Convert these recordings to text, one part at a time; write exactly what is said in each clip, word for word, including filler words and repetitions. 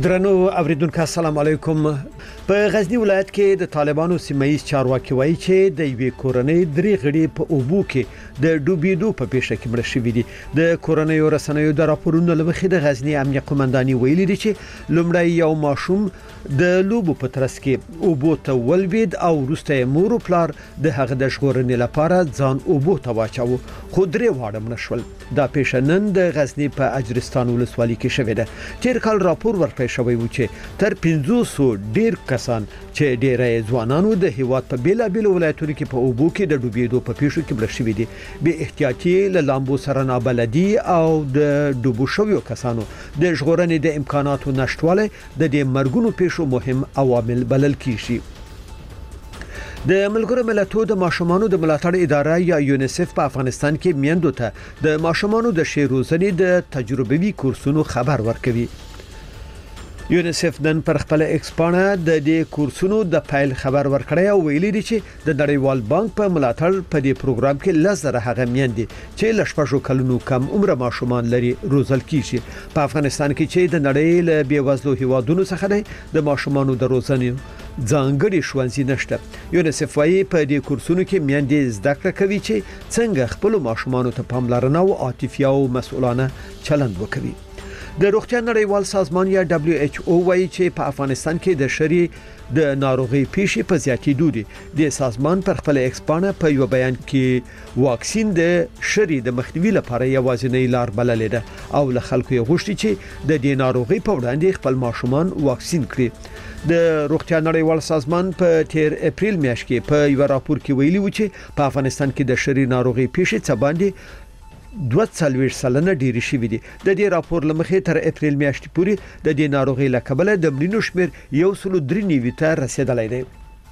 درنو اوریدونکو السلام علیکم. په غزنی ولایت کې د طالبانو سیمایي چارواکي وایي چې د یوې کورنۍ درې غړي په اوبو کې د ډوبېدو په پیښه کې مړه شوي دي. د کورنۍ رسنیو د راپورونو لمخې د غزنی امنیه قومنداني ویلي دي چې لومړی یو ماشوم د لوبو په ترڅ کې اوبو ته ولوید او وروسته مور او پلار د هغه د ژغورنې لپاره ځان اوبو ته واچاوه، خو درې واړه مړه شول. دا پیښه نن د غزنی په اجرستان ولسوالۍ کې شوې ده. تیر کال راپور ورکړی شوی و چې تر پنځوس ډیر کسان چې ډیری ځوانانو د هیواد په بیلابیل ولایتونو کې په اوبو کې د ډوبېدو په پیښو کې مړه شوي دي. بې احتیاطي له لامبو سره نابلدي او د ډوبو شویو کسانو د ژغورنې د امکاناتو نشټوالی د دې مرګونو پیښو مهم عوامل بلل کیږي. د ملګرو ملتونو د ماشومانو د ملاتړ اداره یا یونیسف په افغانستان کې میندو ته د ماشومانو د شی روزنې د تجربوي کورسونو خبر ورکوي. یونیسف نن پر خپل ایکسپانه د دې کورسونو د فایل خبر ورکړی او ویلي دی چې د نړیوال بانک په ملاتړ په دې پروګرام کې لزر هغه میندې چې لشپږو کلونو کم عمر ماشومان لري روزل کیږي. په افغانستان کې چې د نړۍ له بیوزلو هیوادونو څخه دی د ماشومانو د روزنې ځانګړي ښوونځي نشته. یونیسف وايي په دې کورسونو کې میندې زده کړه کوي چې څنګه خپل ماشومانو ته پاملرنه او عاطفي او مسؤلانه چلند وکړي. د روغتیا نړیوال سازمان یا دبليو ایچ او وايي چې په افغانستان کې د شری د ناروغي پیښې په زیاتېدو دي. د سازمان پر خپل ایکسپانه په یو بیان کې واکسین د شری د مخنیوي لپاره یوازینی لار بللې ده او له خلکو یې غوښتي چې د دې ناروغي په وړاندې خپل ماشومان واکسین کړي. د روغتیا نړیوال سازمان په تیر اپریل میاشت کې په یو راپور کې ویلي و چې په افغانستان کې د شری ناروغي پیښې څه باندې دوه څلوېښت سلنه ډېری شوي دي. د دې راپور لمخې تر اپریل میاشتې پورې د دې ناروغي له کبله د مړینو شمېر یو سل درې نوي ته رسیدلی دی.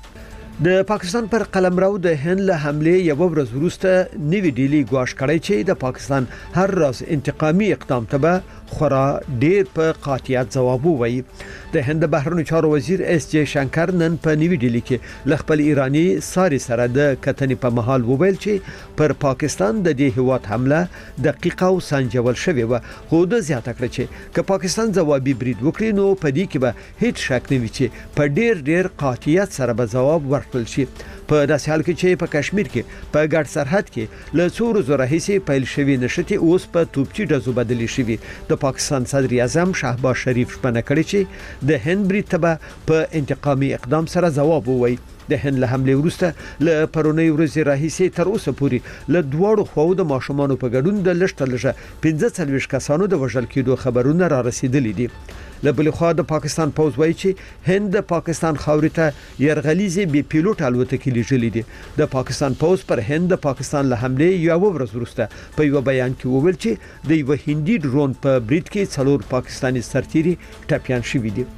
د پاکستان پر قلمرو د هند له حملې یو ورځ وروسته نوی ډیلی ګواښ کړی چې د پاکستان هر راز انتقامي اقدام ته به خورا ډیر په قاطعیت ځواب ووایي. د هند بهرنیو چارو وزیر اس جے شنکر نن په نوی ډیلی کې ل خپل ایرانی ساري سره د کتنې په محل وویل چې پر پاکستان د دې هیواد حمله دقیقه او سنجول شوې و، خو د زیاته کړ چې که پاکستان ځوابي برید وکړي نو په دې کې به هیڅ شک نه وي چې په ډیر ډیر قاطعیت سره به ځواب ورکړل شي. په داسې حال کې چې په کشمیر کې په ګډ سرحد کې له څو ورځو راهیسې پیل شوی نشټي اوس په توپچي ډزو بدلی شوی. د پاکستان صدر اعظم شهباز شریف شپنه کړی چې د هند برید ته په انتقامي اقدام سره ځواب ووایي. د هند له حملې وروسته له پرونی ورځې راهیسې تر اوسه پورې له دواړو خواو د ماشومانو په ګډون د لږ لږه پنځه څلوېښت کسانو د وژل کېدو خبرونه را رسیدلي دي. له بل خوا د پاکستان پوز وایي چې هند د پاکستان خاورې ته يرغلیزي بي پیلوټ الوتکې لیږلې دي. د پاکستان پوز پر هند د پاکستان له حملې یو ورځ وروسته په یو بیان کې وویل چې د یو هندي ډرون په برید کې څلور پاکستاني سرتیري ټپيان شوي دي.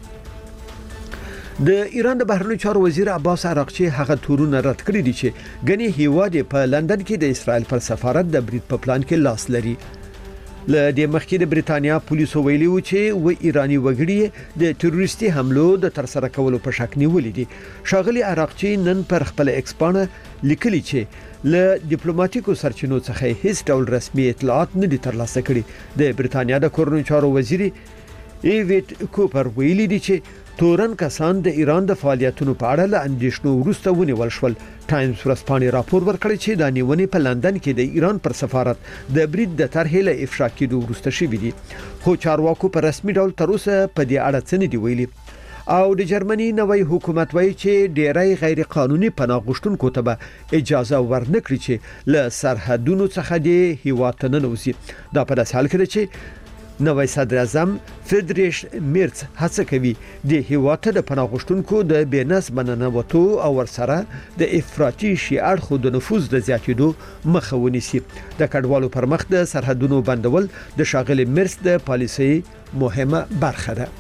د ایران د بهرنیو چارو وزیر عباس عراقچی هغه تورونه رد کړی دي چې غني هیواد په لندن کې د اسرائیل پر سفارت د برید په پلان کې لاس لري. ل دې مخکې د بریتانیا پولیسو ویلي و چې و ایرانی وګړي د تروریستي حملو د تر سره کولو په شک نیولې دي. شاغلي عراقچی نن پر خپل ایکسپانه لیکلي چې له ډیپلوماټیکو سرچینو څخه هیڅ ډول رسمي اطلاعات نه دي ترلاسه کړي. د بریتانیا د کورنیو چارو وزیر ایویټ کوپر ویلي دي چې تورن کسان د ایران د فعالیتونو په اړه له اندېښنو وروسته ونیول شول. ټایمز ورځپاڼې راپور ورکړی چې د نیونې په لندن کې د ایران پر سفارت د برید د طرحې له افشا کېدو وروسته شوي دي، خو چارواکو په رسمي ډول تر اوسه په دې اړه څه نه دي ویلي. او د جرمني نوی حکومت وایي چې ډیری غیر قانوني پناه غوښتونکو ته به اجازه ورنکړي چې له سرحدونو څخه د هیواد ته ننوځي. دا په داسې حال کې ده چې نوی صدر اعظم فریدریش میرز هڅه کوي د هیواد ته د پناه غوښتونکو د بېنظمه ننوتو او ورسره د افراطي شیعه اړخو د نفوذ د زیاتېدو مخه ونیسي. د کډوالو پر مخ د سرحدونو بندول د ښاغلي میرز د پالیسۍ مهمه برخه ده.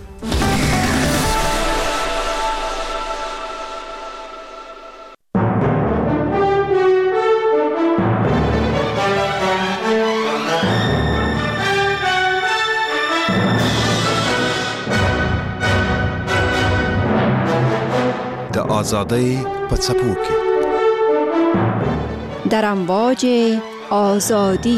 آزادی په څپو کې در امواج آزادی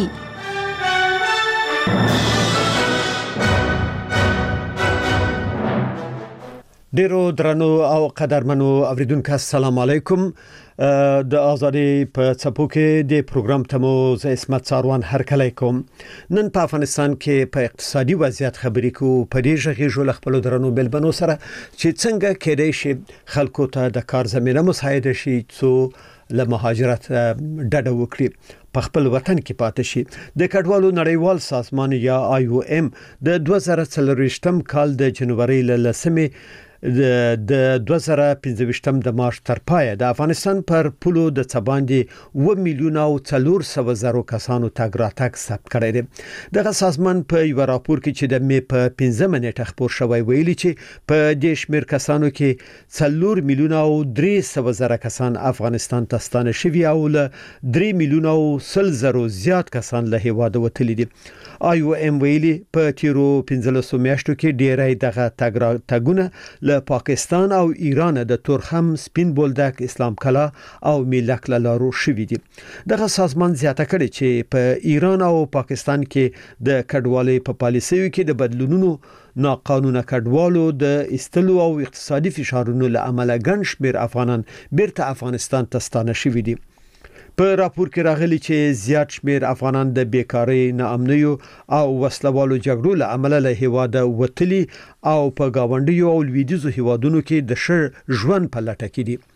ډیرو درنو او قدرمنو اوریدونکو السلام علیکم. د ازادي په څپو کې د پروګرام تمو ز اسمت ساروان هرکلی کوم. نن په افغانستان کې په اقتصادي وضعیت خبرې کو په دې ژغې جوړ خپل درنو بلبنو سره چې څنګه کېدای شي خلکو ته د کار زمينه مساعده شي څو له مهاجرت ډډه وکړي په خپل وطن کې پاتې شي. د کډوالو نړیوال سازمان یا آی او ام د دوه زره څلرويشتم کال د جنوري له لسمې د دوه زره پنځه د مارچ تر پایه د افغانستان پر پولو د څباندې و میلیون او څلور سوه زره کسانو تګ راتګ ثبت کړی دی. دغه سازمان په یو راپور کې چې د مې په پنځمه نیټه خبر شوی ویلي چې په دې شمیر کسانو کې څلور میلیون او درې سوه زره کسان افغانستان ته ستانه شوي او له درې میلیون او سل زره زیات کسان له هیواده وتلي دي. آی او ام ویلي په تیرو پنځلسو میاشتو کې ډیری دغه تګ تګونه له پاکستان او ایران د تورخم، سپین بولدک، اسلام کلا او میلک لارو شوي دي. دغه سازمان زیاته کړي چې په ایران او پاکستان کې د کډوالۍ په پالیسیو کې د بدلونونو ناقانونه کډوالو د استلو او اقتصادي فشارونو له امله ګڼ شمېر افغانان بیرته افغانستان ته ستانه شوي دي. په راپور کې راغلي چې زیات شمېر افغانان د بیکاری، ناامنیو او وسلوالو جګړو له امله له هیواده وتلي او په گاونډیو او لویدیزو هیوادونو کې د ښه ژوند په لټه کې دي.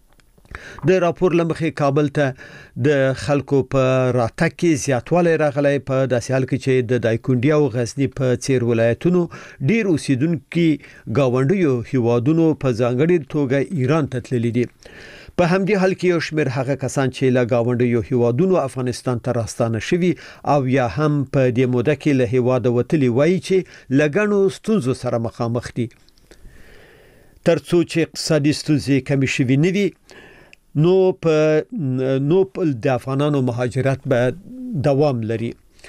د راپور لمخې کابل ته د خلکو په راتګ کې زیاتوالی راغلی په داسې حال کې چې د دایکنډي او غزنی په څیر ولایتونو ډیر اوسیدونکو گاونډیو هیوادونو په ځانګړي توګه ایران ته تللي دي. په همدې حال کې یو شمېر هغه کسان چې له گاونډیو هیوادونو افغانستان ته راستانه شوي او یا هم په دې موده کې له هیواده وتلي وایي چې له ګڼو ستونزو سره مخامخ دي. ترڅو چې اقتصادي ستونزې کمې شوي نه وي نو په نو د افغانانو مهاجرت به دوام لري.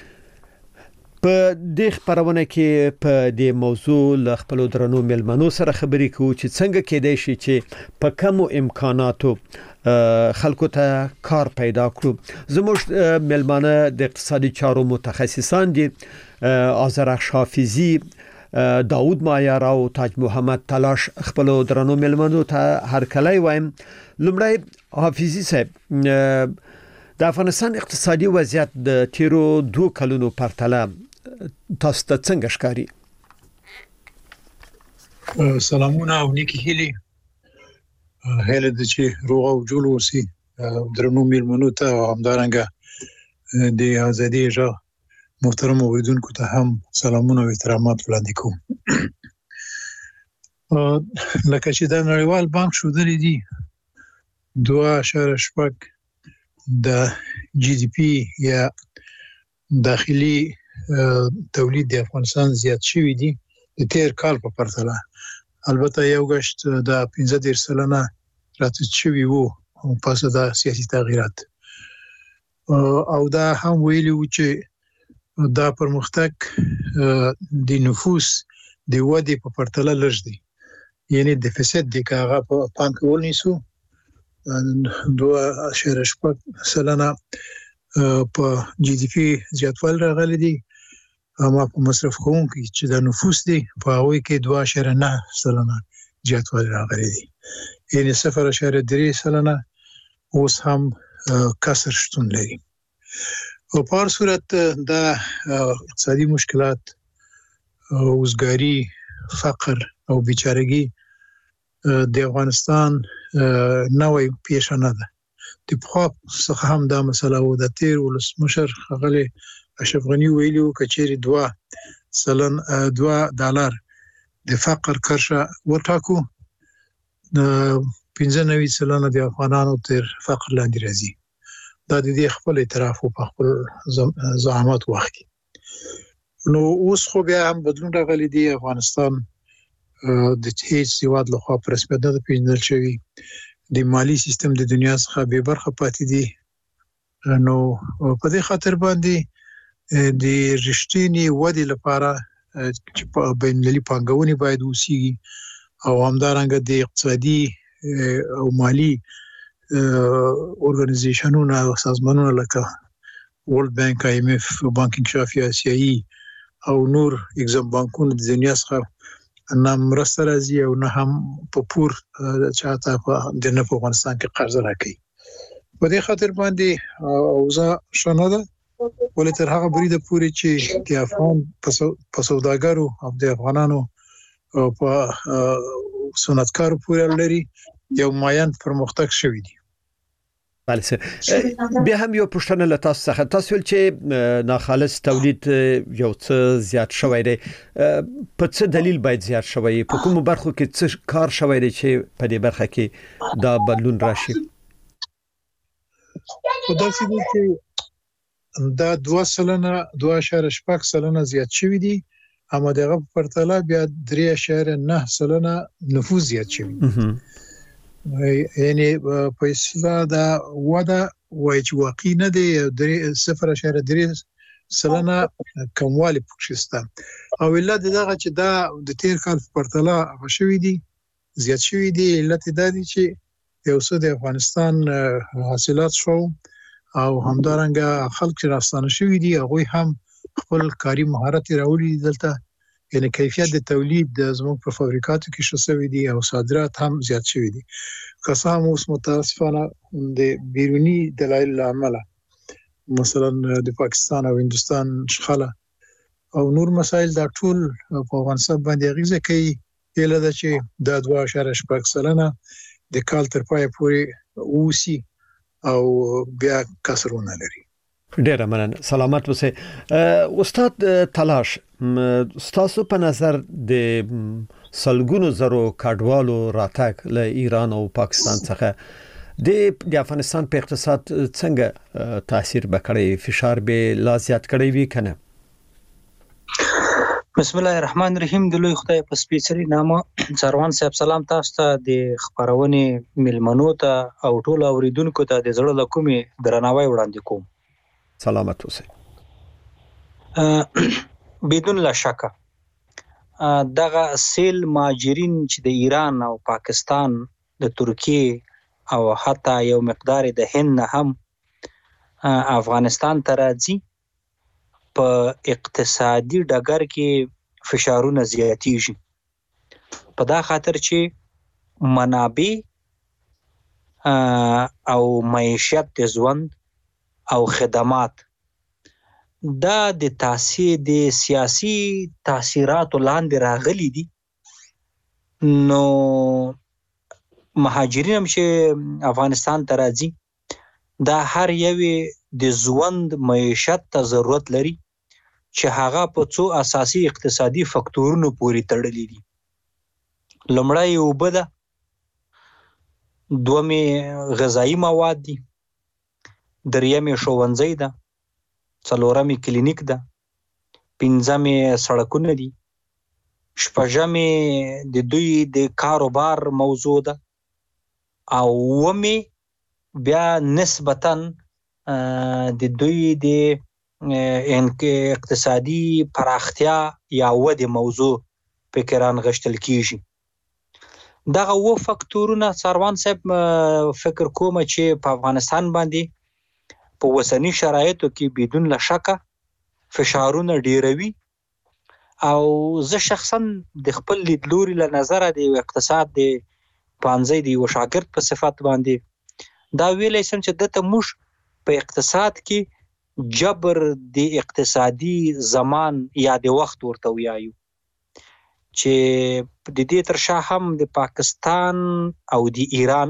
په دې خبرونه کې په دې موضوع له خپل درنو ملمنو سره خبرې کوو چې څنګه کېدای شي چې په کومو امکاناتو خلکو ته کار پیدا کړو. زموږ ملمانه د اقتصادي چارو متخصصان دي، آذرخش حافظي، داود مایار او تاج محمد تلاش. خپل درنو ملمنو ته هرکلی وایم. لومړی حافظي صاحب، د افغانستان اقتصادي وضعیت د تیرو دوه کلونو پرتله تاسو ته څنګه ښکاري؟ سلامونه او نیکی هیلي. هیله د چې روغ او جوړ اوسئ. درنو میلمنو ته او همدارنګه د ازادي ژغ محترم اوریدونکو ته هم سلامونه او احترامات وړاندې کوم. لکه چې د نړیوال بانک ښودلي دي دوه اعشاریه شپږ د جی ډي پی یا داخلي تولید د افغانستان زیات شوی دی د تیر کال په پرتله. البته یو غشت د پنځه دېرش سلنه راټیټ شوی وو پس د سیاسي تغیرات، او دا هم ویلي و چې دا پرمختګ د نفوس د ودې په پرتله لږ دی، یعنی دفیسیت د کاغه په پام کې ونیسو دوه اعشاریه شپږ سلنه په جی ډي پی زیاتوالی راغلی دی، اما په مصرف کوونکو چې د نفوس دی په هغوی کې دوه اعشاریه نه سلنه زیاتوالی راغلی دی، یعنی صفر اعشاریه درې سلنه اوس هم کسر شتون لري. او په هر صورت دا اقتصادي مشکلات، وزګاري، فقر او بیچارګي د افغانستان نوې پیښه نه ده. د پخوا څخه هم دا مسله و. د تیر ولسمشر ښاغلی اشرف غني ویلي و کچېرې دوه سلن دوه ډالر د فقر کرښه وټاکو پنځه نوي سلنه د افغانانو تر فقر لاندې راځي. دا د دې خپل اعتراف په خپل زعامت وخت کې. نو اوس خو بیا هم بدلون راغلی دی. افغانستان د هیڅ هیواد لخوا په رسمیت نه پیژندل شوی، د مالی سیستم د دنیا څخه بې برخه پاتې دي. نو په دې خاطر باندې د رښتینې ودې لپاره چې په بین‌المللي پانګونې باید وسیږي او همدارنګه د اقتصادي او مالی اورګانیزیشنونو او سازمانونو لکه ورلد بانک، آی ایم اف، بانک انکشافي آسیایي او نور اگزام بانکونو د دنیا څخه نه مرسته راځي او نه هم په پور چاته په د نه په افغانستان کې قرض راکړي. په دې خاطر باندې اوزه شنه ده ولې تر هغه بریده پورې چې د افغان په سوداګرو او د افغانانو په صنعتکارو پورې لري یو ماین پرمختګ شوی دی. بله سر بیا هم یو پوښتنه له تاسو څخه تاسو ول چې ناخالص تولید یو څه زیات شوی دی په څه دلیل باید زیات شوی په کومو برخو کې څه کار شوی دی چې په دې برخه کې دا بدلون راشي؟ په داسې دي چې دا دوه سلنه دوه اعشاریه شپږ سلنه زیات شوی دی اما دغه په پرتله بیا درې اعشاریه نه سلنه نفوذ زیات شوی دی. یعنی په اصطلاح دا وده وایي چې واقعي نه دی صفر اعشاریه درې سلنه کموالی پکې شته او علت دغه چې دا د تیر کال په پرتله شوی دی زیات شوی دی. علت دا دی چې یو څه د افغانستان حاصلات شو او همدارنګه خلک راستانه شوی دي هغه هم خپل کاری مهارت راوړي دلته یعنی کیفیت د تولید زموږ په فابریکاتو کې شوی دي او صادرات هم زیات شوی دي. که څه هم اوس متاسفانه د بیرونی دلایل عامه مثلا د پاکستان او هندستان شخاله او نور مسایل دا ټول په افغانستان باندې اغیزه کوي. یله دا چې د دوه اعشاریه شپږ سلنه د کال تر پای پورې اوسي او بیا کسرونه لري. ډیر مننه سلامت اوسئ. استاد تلاش تاسو په نظر د سلګونو زرو کډوالو راتګ له ایران او پاکستان څخه د د افغانستان په اقتصاد څنګه تاثیر وکړي فشار به لا زیات کړی وي کنه؟ بسم الله الرحمن الرحیم. د لوی خدای په سپیڅلي نامه څاروان صاحب سلام تاسو ته د خبرونې ملمنو ته او ټول اوریدونکو ته د زړه له کومې درناوی وړاندې کوم. سلامت اوسئ. بدون لا شک دغه سیل ماجرین چې د ایران او پاکستان د ترکیه او حتی یو مقدار د هند نه هم افغانستان ته راځي په اقتصادي ډګر کې فشارونه زیاتېږي په دا خاطر چې منابع او معیشت د ژوند او خدمات دا د تاثیر د سیاسي تاثیراتو لاندې راغلي دي. نو مهاجرین هم چې افغانستان ته راځي دا هر یوې د ژوند معیشت ته ضرورت لري چې هغه په څو اساسي اقتصادي فکتورونو پورې تړلي دي. لومړی اوبه ده، دومې غذایی مواد دي، دریمې ښوونځی ده، څلورمې کلینیک ده، پنځمې سړکونه دي، شپږمې د دوی د کاروبار موضوع ده او اومې بیا نسبتاً د دوی د اقتصادي پراختیا یا ودې موضوع پکې رانغښتل کیږي. دغه و فکتورونه څاروان صاحب فکر کوم چې په افغانستان باندې په وسنی شرایطو کې بدون له شکه فشارونه ډیروي او زه شخصا د خپل لیدلوري له نظره د اقتصاد د پانځي د یو شاګرد په صفت باندې دا ویلی سم چې دته موږ په اقتصاد کې جبر د اقتصادي زمان یا د وخت ورته وایو چې د دې تر شا هم د پاکستان او د ایران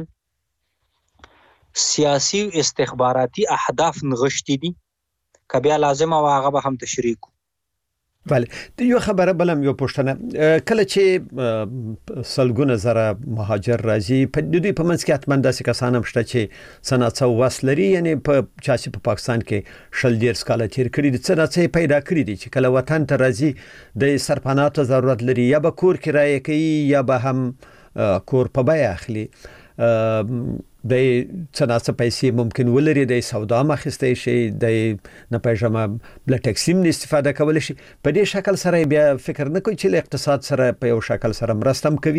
سیاسي استخباراتي اهداف نغښتي دي که بیا لازم او هغه به هم تشریح کو. بله د یو خبره بلم یو پوښتنه کله چې سلګونه زره مهاجر راځي په دوی په منځ کې حتما داسې کسان هم شته چې صنعت او وس لري یعنی په چاسي په پاکستان کې شل ډیر کاله تیر کړي دي صنعت پیدا کړي دي چې کله وطن ته راځي د سرپناه ضرورت لري یا به کور کرایه کوي یا به هم کور په بیه اخلي د صنعت پیسې ممکن ولري د سودا مخسته شي د نه پېژمه بل ټکسیم استفاده کول شي په دې شکل سره بیا فکر نه کوي چې اقتصاد سره په یو شکل سره مرستم کوي.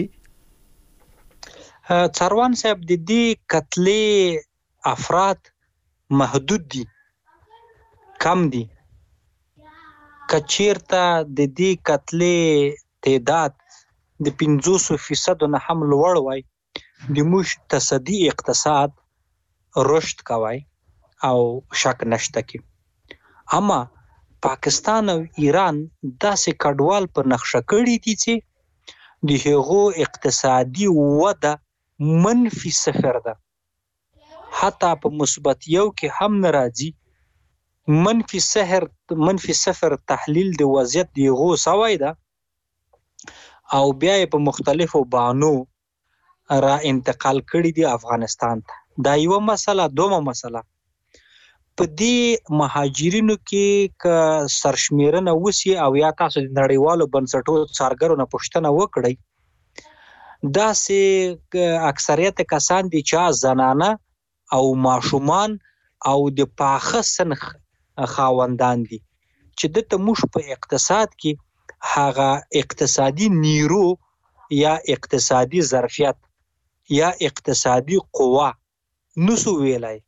څاروان صاحب د دې قتلې افراد محدود دي کم دي کچیرته د دې قتلې تعداد د پنځوس فیصد نه هم لوړ وای د موږ تصدي اقتصاد رشد کوي او شک نشته کې. اما پاکستان او ایران داسې کډوال په نقشه کړي دي چې د هغو اقتصادي وده منفي صفر ده، حتی په مثبت یو کې هم ناراضي. منفي صفر منفي صفر تحلیل د وضعیت دی غو سوای ده او بیا په مختلفو بانو را انتقال کړي دي افغانستان ته. دا یو مسله. دومره مسله په دې مهاجرینو کې ک سرشمیرنه وسی او یا تاسو د نړیوالو بنسټونو څارګرو نه پوښتنه وکړئ، دا سه اکثریت کسان دي چې زنانه او ماشومان او د پاخه سنخ خاوندان دي چې د تموش په اقتصاد کې هغه اقتصادي نیرو یا اقتصادي ظرفیت یا اقتصادي قوه نسو ویلای،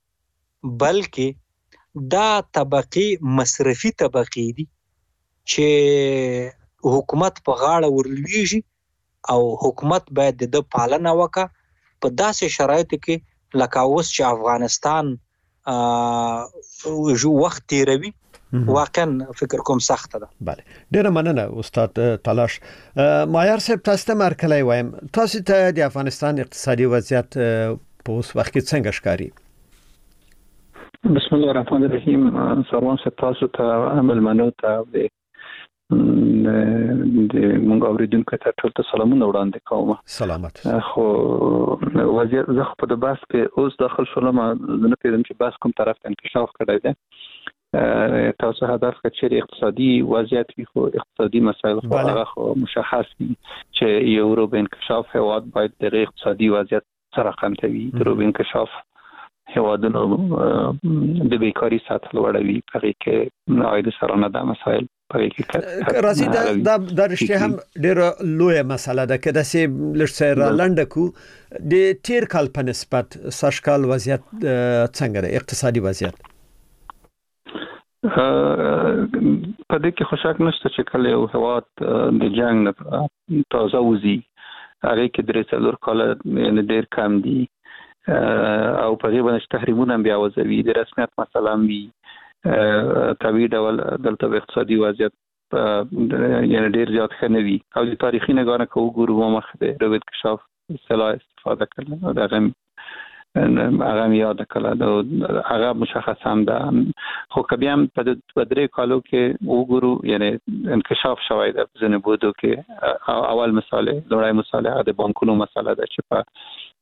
بلکې دا طبقه مصرفي طبقه دي چې حکومت په غاړه ورلويږي او حکومت باید د پالنه وکړي په داسې شرایطو کې لکه اوس چې افغانستان جو وخت تیروي. واقعا فکر کوم سخت ده. بله، ډیره مننه استاد تلاش. مایار صاحب، تاسو ته مرکلای وایم، تاسو ته د افغانستان اقتصادي وضعیت په اوس وخت کې څنګه ښکاري؟ بسم الله الرحمن الرحیم. سروان صاحب، تاسو ته عمل منو ته د د مونږ اوریدونکو ته ټول ته سلامونه وړاندې کوم. سلامت. خو وضعیت زه په د بحث کې اوس داخل شولم، نه پیژنم چې بحث کوم طرف ته انکشاف کړی دی. تاسو هدف کچې اقتصادي وضعیت وي، خو اقتصادي مسایل خو هغه خو مشخص دي چې یو رو به انکشاف هواد باید د اقتصادي وضعیت سره رقم ته وي. درو به انکشاف هوادونو د بیکاری سطح لوړوي، هغه کې عاید سرانه د مسایل راځي. دا د درشته هم ډېر لوی مسله ده که داسې لږ څه لنډه کو د تیر کال په نسبت سږکال وضعیت څنګه ده، اقتصادي وضعیت؟ په دې کې خوشاک نشته چې کله یو هواد د جنگ نه تازه وځي، هغه کې درې څلور کاله یعنې ډېر کم دي او په هغې باندې تحریمونه بیا وځوي، د رسمیت مسله هم وي. طبیعي ډول دلته به اقتصادي وضعیت یعنې ډېر زیات ښه نه وي او د تاریخي نګاه نه که وګورو مخ د روی انکشاف اصطلاح استفاده کړله، د هغه هغه مې یاده کړله، هغه مشخص هم ده. خو که بیا هم په درې کالو کې وګورو یعنې انکشاف شوی ده په ځینو بودو کې. اول مثال لومړی مثال هغه د بانکونو مسله ده چې په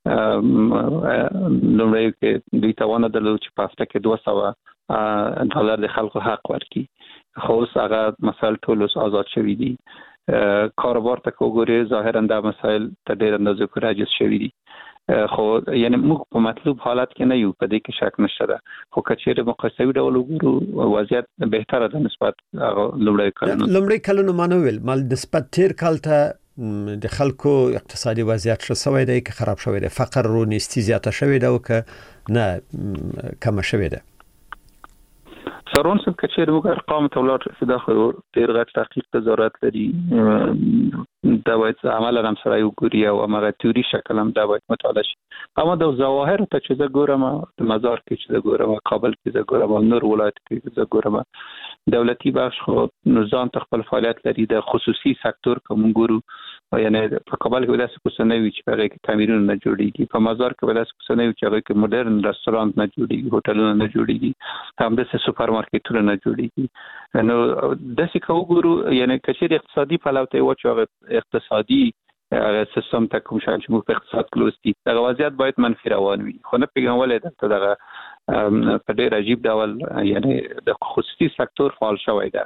لومړی کې دوی توان درلود چې په هفته کې دوه سوه ډالر د خلکو حق ورکړي، خو اوس هغه مسایل ټول اوس آزاد شوي دي. کاروبار ته که وګورې ظاهرا دا مسایل ته ډېر اندازې پورې عاجز شوي دي، خو یعنې موږ په مطلوب حالت کې نه یو، په دې کې شک نشته ده. خو که چېرې مقایسوي ډول وګورو وضعیت بهتره ده نسبت هغه لومړی کلونو. لومړی کلونو ما نه ویل، مال نسبت تیر کال ته د خلکو اقتصادي وضعیت ښه شوی دی که خراب شوی دی؟ فقر رو نیستي زیاته شوې ده او که نه کمه شوې ده؟ سرون صاحب، که چېرې موږ ارقامو ته ولاړ شو، دا خو ډېر غټ تحقیق ته ضرورت لري. دا باید عملا هم سړی وګوري او هماغه تیوري شکل هم دا باید مطالعه شي. اما د ظواهرو ته چې زه ګورم، د مزار کې چې زه ګورم، کابل کې زه ګورم، نور ولایت کې زه ګورم، دولتي بخش خو ځان ته خپل فعالیت لري. د خصوصي سکتور که موږ ګورو، یعنې په کابل کې به داسې کوڅه نه وي چې په هغې کې تعمیرونه نه جوړېږي، په مزار کې به داسې کوڅه نه وي چې هغې کې مډرن رستورانت نه جوړېږي، هوټلونه نه جوړېږي، همداسې سوپر مارکېټونه نه جوړېږي. نو داسې که وګورو، یعنې که چېرې اقتصادي پلو ته یې واچو، هغه اقتصادي هغه سیستم ته کوم شیان چې موږ په اقتصاد کې لوستي، دغه وضعیت باید منفي روان وي. خو نه پوهېږم ولې دلته دغه په ډېر عجیب ډول یعنې د خصوصي سکتور فعال شوی ده.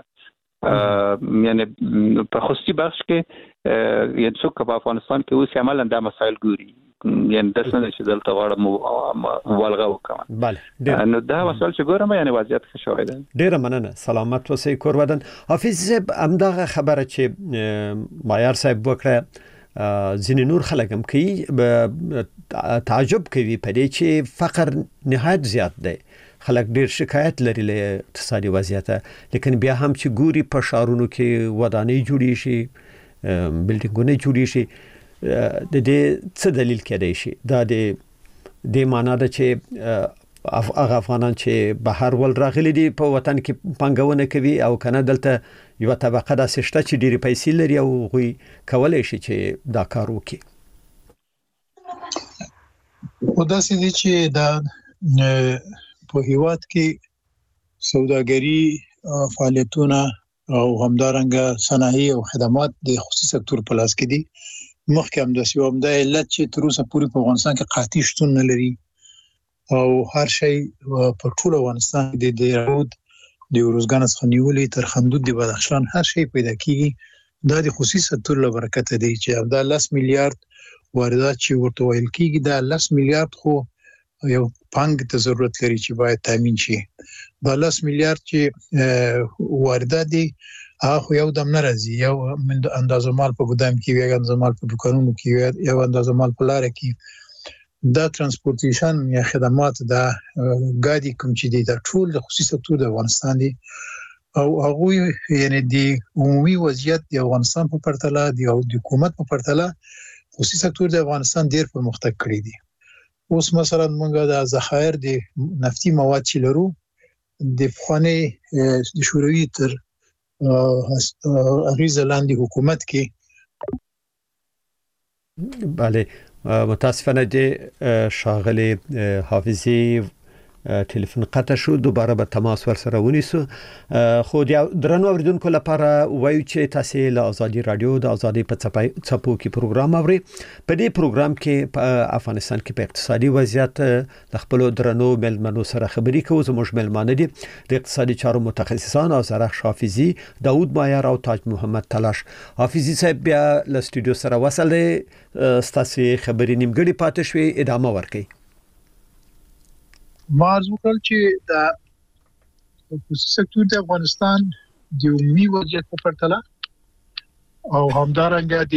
یعنې په خصوصي بخش کې یعنې څوک په افغانستان کې اوس عملا دا مسایل ګوري، یعنې داسې نه چې دلته غواړم مبالغه وکړم. بله، نو دا مسایل چې ګورم یعنې وضعیت ښه شوی ده. ډېره مننه. سلامت اوسئ کور ودان. حافظ صاحب، همدغه خبره چې مایار صاحب وکړه، ځینې نور خلک هم کوي، تعجب کوي په دې چې فقر نهایت زیات دی، خلک ډېر شکایت لري له اقتصادي وضعیته، لیکن بیا هم چې ګوري په ښارونو کې ودانۍ جوړېږي، بلډینګونه جوړ شي د دې څه دلیل کېدای شي دا د د معنا ده چې هغه افغانان چې بهر ول راغلي دي په وطن کې پنګونه کوي او کنه دلته یو طبقه د سشته چې ډېری پیسې لري او غوي کولای شي چې دا کار وکړي. خدا سي دي چې دا په هیواد کې سوداګري فعالیتونه او همدارنګه صنایع او خدمات د خصوصي سکتور په لاس کې دي. مخکې هم د سیوم د علت چې تر اوسه پورې په افغانستان کې قاطع شتون نه لري او هر شی په ټول افغانستان کې د رود د ورزګان څخه نیولې تر خندود د بدخشان هر شی پیدا کیږي. دا د خصوصي سکتور له برکت دی چې دا لس میلیارډ واردات چې ورته ویل کیږي دا لس میلیارډ خو یو پنګ ته ضرورت لري چې باید تامین شي. دا لس میلیارډ چې واردات دي هغه یو دم نه راځي، یو من اندازه مال په ګدام کې وي، اندازه مال په دکانونو کې وي، یو اندازه مال په لار کې. دا ترانسپورتیشن یا خدمات دا ګاډي کوم چې دي دا ټول د خصوصي سکتور د افغانستان دي او هغه یعنی د عمومي وضعیت د افغانستان په پرتله د حکومت په پرتله خصوصي سکتور د افغانستان ډیر پرمختګ کړی دی. اوس مثلا موږ د ذخایر د نفتي مواد چې لرو د فخانه د شوروي تر اغیزه لاندې حکومت کې. بله متاسفانه د شاغلي حافظي ټلیفون قطع شو، دوباره به تماس ورسره ونیسو. خو د درنو اوریدونکو لپاره وایو چې تاسو له آزادي رادیو د آزادي په څپو کې پروګرام اورئ. په دې پروګرام کې په افغانستان کې په اقتصادي وضعیت د خپل درنو ملمنو سره خبرې کوو. زموږ ملمانه دي د اقتصادي چارو متخصصان آزرخ حافظي، داود مایر او تاج محمد تلاش. حافظي صاحب بیا له سټوډیو سره وصل دي، ستاسو خبرې نیمګړې پاتې شوې، ادامه ورکړئ. ما عرض وکړل چې دا خصوصي سکتور د افغانستان د عمومي وضعیت په پرتله او همدارنګه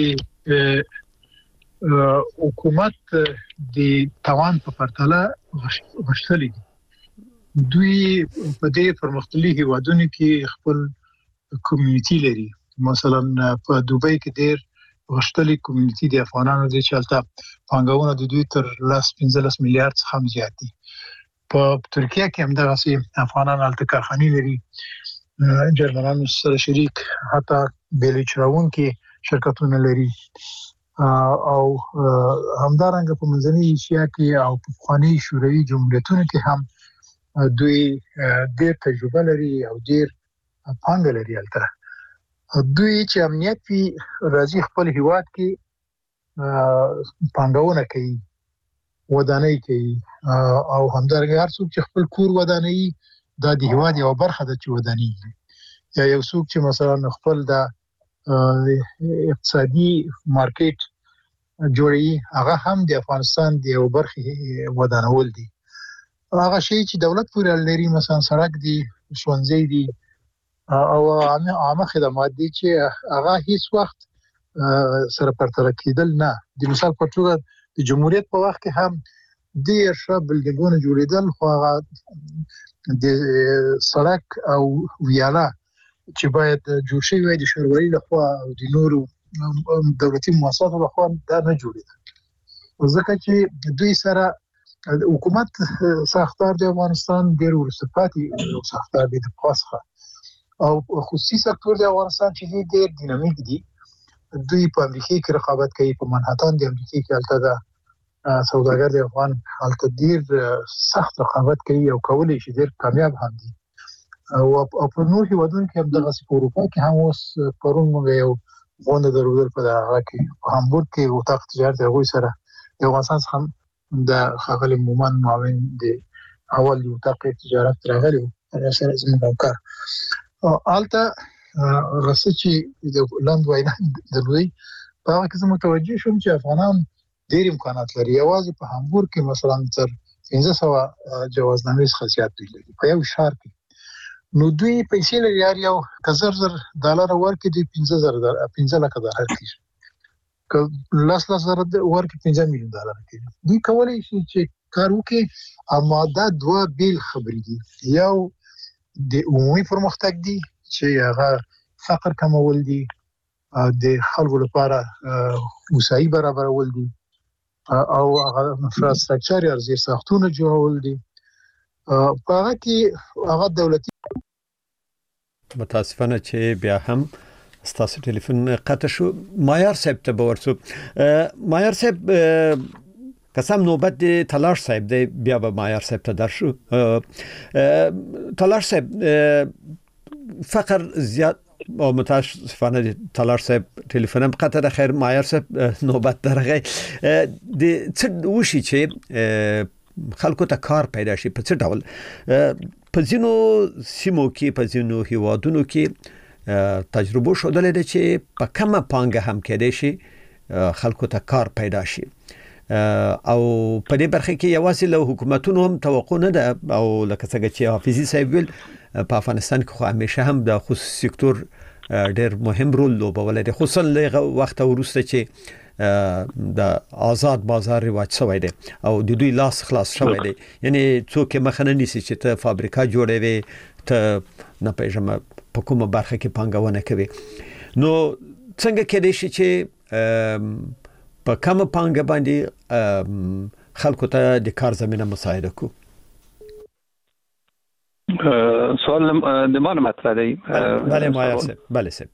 د حکومت د توان په پرتله غښتلي دي. دوی په دې پرمختللي هیوادونو کې خپل کمیونټي لري. مثلا په دوبۍ کې ډېر غښتلي کمیونټي د افغانانو دي چې هلته پانګونه د دوی تر لس پنځلس میلیارډ څخه هم زیات دي. په ترکیه کې هم دغه افغانان هلته کارخانې لري، جرمنانو سره شریک، حتی بیلچراون کې شرکتونه لري او همدارنګه په منځنۍ اسیا کې او په پخواني شوروي جمهوریتونو کې هم دوی ډېر تجربه لري او ډېر پانګه لري. هلته دوی چې امنیت وي راځي خپل هیواد کې پانګونه کوي، ودانۍ کوي او همدارنګه هر څوک چې خپل کور ودانۍ دا د هیواد یو برخه ده چې ودانۍ یا یو څوک چې مثلا خپل د اقتصادي مارکیټ جوړي هغه هم د افغانستان د یو برخه ودانول دي. هغه شی چې دولت پورې لري مثلا سړک دي، ښوونځي دي او عامه خدمات دي چې هغه هیڅ وخت سره پرتله کېدل نه. د مثال په توګه د جمهوریت په وخت کې هم ډېر ښه بلډینګونه جوړېدل، خو هغه د سړک او ویاله چې باید جوړ شوی وای د شوروي لخوا او د نورو دولتي مؤسساتو لخوا دا نه جوړېدل، ځکه چې دوی سره حکومت ساختار د افغانستان ډېر وروسته پاتې ساختار دی د پاسخه او خصوصي سکتور د افغانستان چې ډېر دینامیک دي. دوی په امریکا کې رقابت کوي، په منهاتن د امریکا کې هلته د سوداګر د افغان هلته ډېر سخت رقابت کوي او کولای شي ډېر کامیاب هم دي. او په نور هیوادونو کې هم دغه په اروپا کې هم اوس پرون موږ یو غونډه درلودل په هغه کې په هامبورګ کې وتاق تجارت هغوی سره د افغانستان څخه د خاغلی مومن معاون د اول وتاق تجارت راغلی هغه سره زموږ همکار هلته رسې چې د لاند وینا درلودي. په هغه کې زه متوجه شوم چې افغانان ډېر امکانات لري. یوازې په هامبورګ کې مثلا تر پنځه سوه جوازنامې څخه زیات دوی لري په یو ښار کې. نو دوی پیسې لري، هر یو که زر زر ډالر ورکړي دوی پنځه زره پنځه لکه ډالر کېږي، که لس لس زره ورکړي پنځه میلیون ډالر کېږي. دوی کولی شي چې کار وکړي، اما دا دوه بیل خبرې دي. یو د عمومي پرمختګ دی چې هغه فقر کمول دي د خلکو لپاره وسایي برابرول دي او هغه انفراستراکچر یا زیر ساختونه جوړول دي. په هغه کې هغه دولتي متاسفانه چې بیا هم ستاسو ټلیفون قطع شو. مایار صاحب ته به ورسو. مایار صاحب قسم نوبت د تلاش صاحب دی، بیا به مایار صاحب ته درشو. تلاش صاحب فقر زیاد او متاسفانه د تلاش صاحب ټلیفون هم قطع ده. خیر مایار صاحب نوبت درغی د څه وشي چې خلکو ته کار پیدا شي په څه ډول په ځینو سیمو کې په ځینو هیوادونو کې تجربه شودلې ده چې په کومه پانګه هم کېدای شي خلکو ته کار پیدا شي او په دې برخه کې یوازې له حکومتونو هم توقع نه ده او لکه څنګه چې حافظي صاحب ویل په افغانستان کې خو همیشه هم د خصوصي سکتور ډېر مهم رول لوبولی دی، خصوصا له وخت وروسته چې د آزاد بازار رواج شوی دی او د دوی لاس خلاص شوی دی. یعنی څوک مخه نه نیسي چې ته فابریکه جوړوي، ته نه پېژنم په کومه برخه کې پانګونه کوي. نو څنګه کېدای شي چې په کومه پانګه باندې خلکو ته د کار زمینه مساعده کو؟ سوال د مانه مطرح دی. بله مایار صاحب. بله صاحب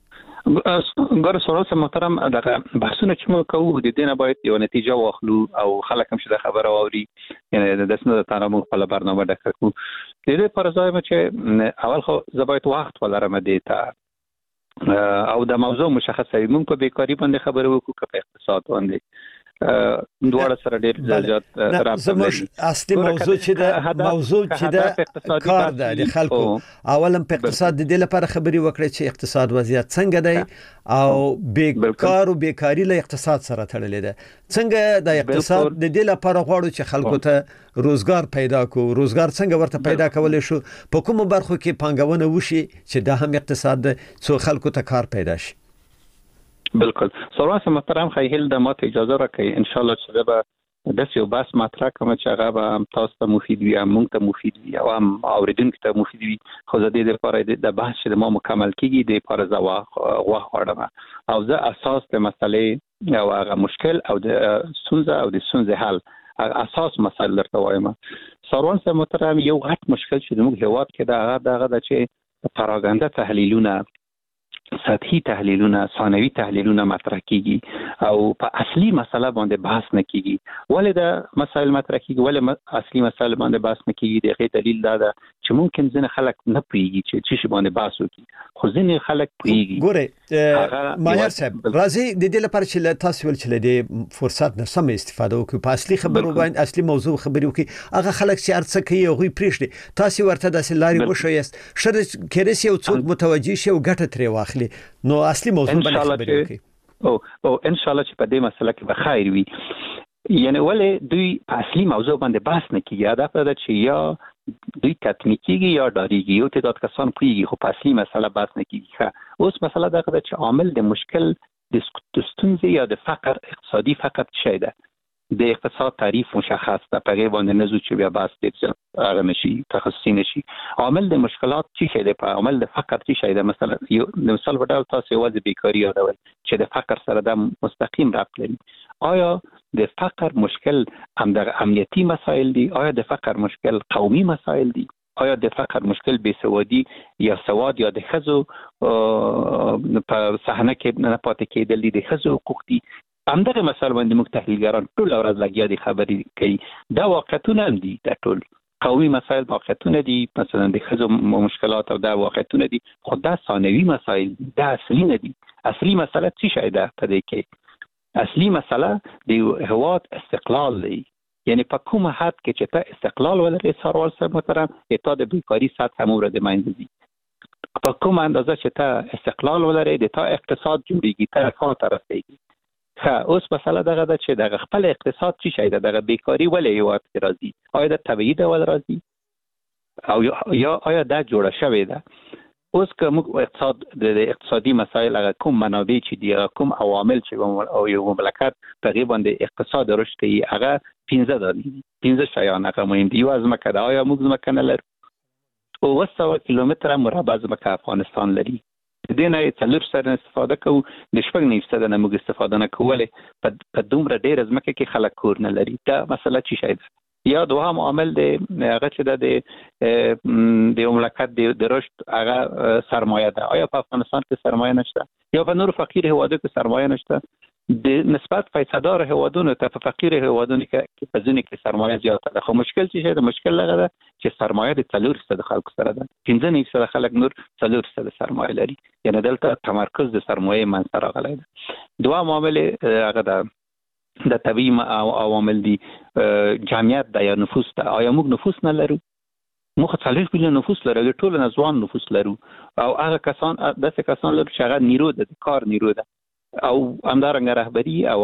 ګور سوال سم محترم، دغه بحثونه چې موږ کوو د دې نه باید یو نتیجه واخلو او خلک هم چې د خبره واوري، یعنی د دسنه د تنظیم خپل برنامه ډکړو. د دې پر ځای چې اول خو زه باید وخت ولرم دې ته او د موضوع مشخصه وي. موږ په بیکاری باندې خبرې وکړو که په اقتصاد باندې دواړه سره ډېر زیات رابطه لري. اصلي موضوع چې د موضوع چې د کار ده د خلکو اولم په اقتصاد د دې لپاره خبرې وکړي چې اقتصاد وضعیت څنګه دی او بیکار او بیکاری له اقتصاد سره تړلې ده. څنګه د اقتصاد د دې لپاره غواړو چې خلکو ته روزګار پیدا کو، روزګار څنګه ورته پیدا کولای شو، په کومو برخو کې پانګونه وشي چې دا هم اقتصاد ده څو خلکو ته کار پیدا شي. بالکل. سوال محترم خیل د ماته اجازه راکړئ ان شاء الله چې به د یو بحث مطرح کوم چې هغه به تاسو ته مفید وي، موږ ته مفید وي او هم اوریدونکو ته مفید وي. خو زه د دې لپاره د بحث چې ما مکمل کیږي د لپاره زوا غواړم او زه اساس د مسلې او هغه مشکل او د ستونزه او د ستونزې حل اساس مسائل درته وایم. سروان صاحب محترم یو غټ مشکل چې موږ هیواد کې دا هغه دغه د چې پراګنده تحلیلونه، سطحي تحلیلونه، ثانوي تحلیلونه مطرح کیږي او په اصلي مسله باندې بحث نه کیږي. ولې دا مسائل مطرح کیږي؟ ولې اصلي مسله باندې بحث نه کیږي؟ دغه دلیل دا ده چې ممکن ځینې خلک نه پوهیږي چې څه شی باندې بحث وکړي، خو ځینې خلک پوهیږي. ګوره مایار صاحب راځي د دې لپاره چې تاسو ول چې د فرصت نه سم استفاده وکړو، په اصلي خبرو باندې اصلي موضوع خبرې وکړي. هغه خلک چې ارڅ کوي او غوي پریښدي، تاسو ورته د لاري وشويست شر کېرې یو څوک متوجي شي او ګټه ترې واخلي. نو اصلي موضوع باندې خبرې وکړي. او او ان شاء الله چې په دې مسله کې به خیر وي. یعنی ولې دوی په اصلي موضوع باندې بحث نه کوي؟ هدف دا چې یا دوی تکنیکي یا ډاریږي، یو تعداد کسان کوي خو په اصلي مسله بحث نه کوي. اوس مسله دا ده چې عامل د مشکل د ستونزې یا د فقر، اقتصادي فقر څه دی؟ د اقتصاد تعریف مشخص ده، په غیر باندې نه زو چې بیا بحث دې هغه نشي تخصصي نشي. عامل د مشکلات څه شي دی؟ په عامل د فقر څه شي دی؟ مثلا یو مثال په ډول تاسو یوازې بیکاری یادول چې د فقر سره د مستقیم رابط لري. آیا د فقر مشکل هم د امنیتي مسائل دي؟ آیا د فقر مشکل قومي مسائل دي؟ آیا د فقر مشکل بېسوادي یا سواد یا د ښځو په صحنه کې نه پاتې کېدل دي، د ښځو حقوق دي؟ همدغه مسائل باندې موږ تحلیلګران ټول ورځ لګیا دي خبرې کوي. دا واقعیتونه هم دي، دا ټول قومي مسائل واقعیتونه دي، مثلا د ښځو مشکلات او دا واقعیتونه دي، خو دا ثانوي مسائل دي، دا اصلي نه دي. اصلي مسله څه شی ده په دې کې؟ اصلي مسله د هیواد استقلال دی. یعنی په کومه حد کې چې ته استقلال ولرې سروال صاحب محترم، تا د بیکاری سطح مورد منځ دي. په کومه اندازه چې ته استقلال ولرې د تا اقتصاد جوړیږي، ته ښه ته رسیږي. ښه اوس مسله دغه ده چې دغه خپل اقتصاد څه شی ده؟ دغه بیکاری ولې هیواد کې راځي؟ آیا د طبیعي ډول راځي او یا آیا دا جوړه شوې ده؟ اوس که موږ اقتصاد د اقتصادي مسایل هغه کوم منابع چې دي، هغه کوم عوامل چې او یو مملکت په هغې باندې اقتصاد رشد کوي، هغه پنځه دي، پنځه شیان هغه مهم دي. یو ځمکه ده. آیا موږ ځمکه نه لرو؟ اوه سوه کیلومتره مربع ځمکه افغانستان لري. د دې نه څلور سره استفاده کوو د شپږ نه فیصد نه موږ استفاده نه کولې په دومره ډېر ځمکه کې خلک کور نه لري. دا مسله چی شي ده؟ یا دوهم عامل د هغه چې د د مملکت د رشد هغه سرمایه ده. آیا په افغانستان کې سرمایه نشته یا په نور فقیر هوادو کې سرمایه نشته؟ د نسبت پیسادار هوادونو ته په فقیر هوادونو کې په ځینې کې سرمایه زیاته ده. خو مشکل چې شي د مشکل لغه ده چې سرمایه د څلور فیصد خلکو سره ده، پنځه نه فیصد خلک نور څلور فیصد سرمایه لري. یعنی دلته تمرکز د سرمایه منځ راغلی ده. دوه معامل هغه ده د طبیعي عوامل دي، جمعیت د یا نفوس ته. آیا موږ نفوس نه لرو؟ موږ څلور میلیون نفوس لرو، ټول نه ځوان نفوس لرو، او هغه کسان داسې کسان لرو چې هغه نیرو ده، کار نیرو ده، او همدارنګه رهبری او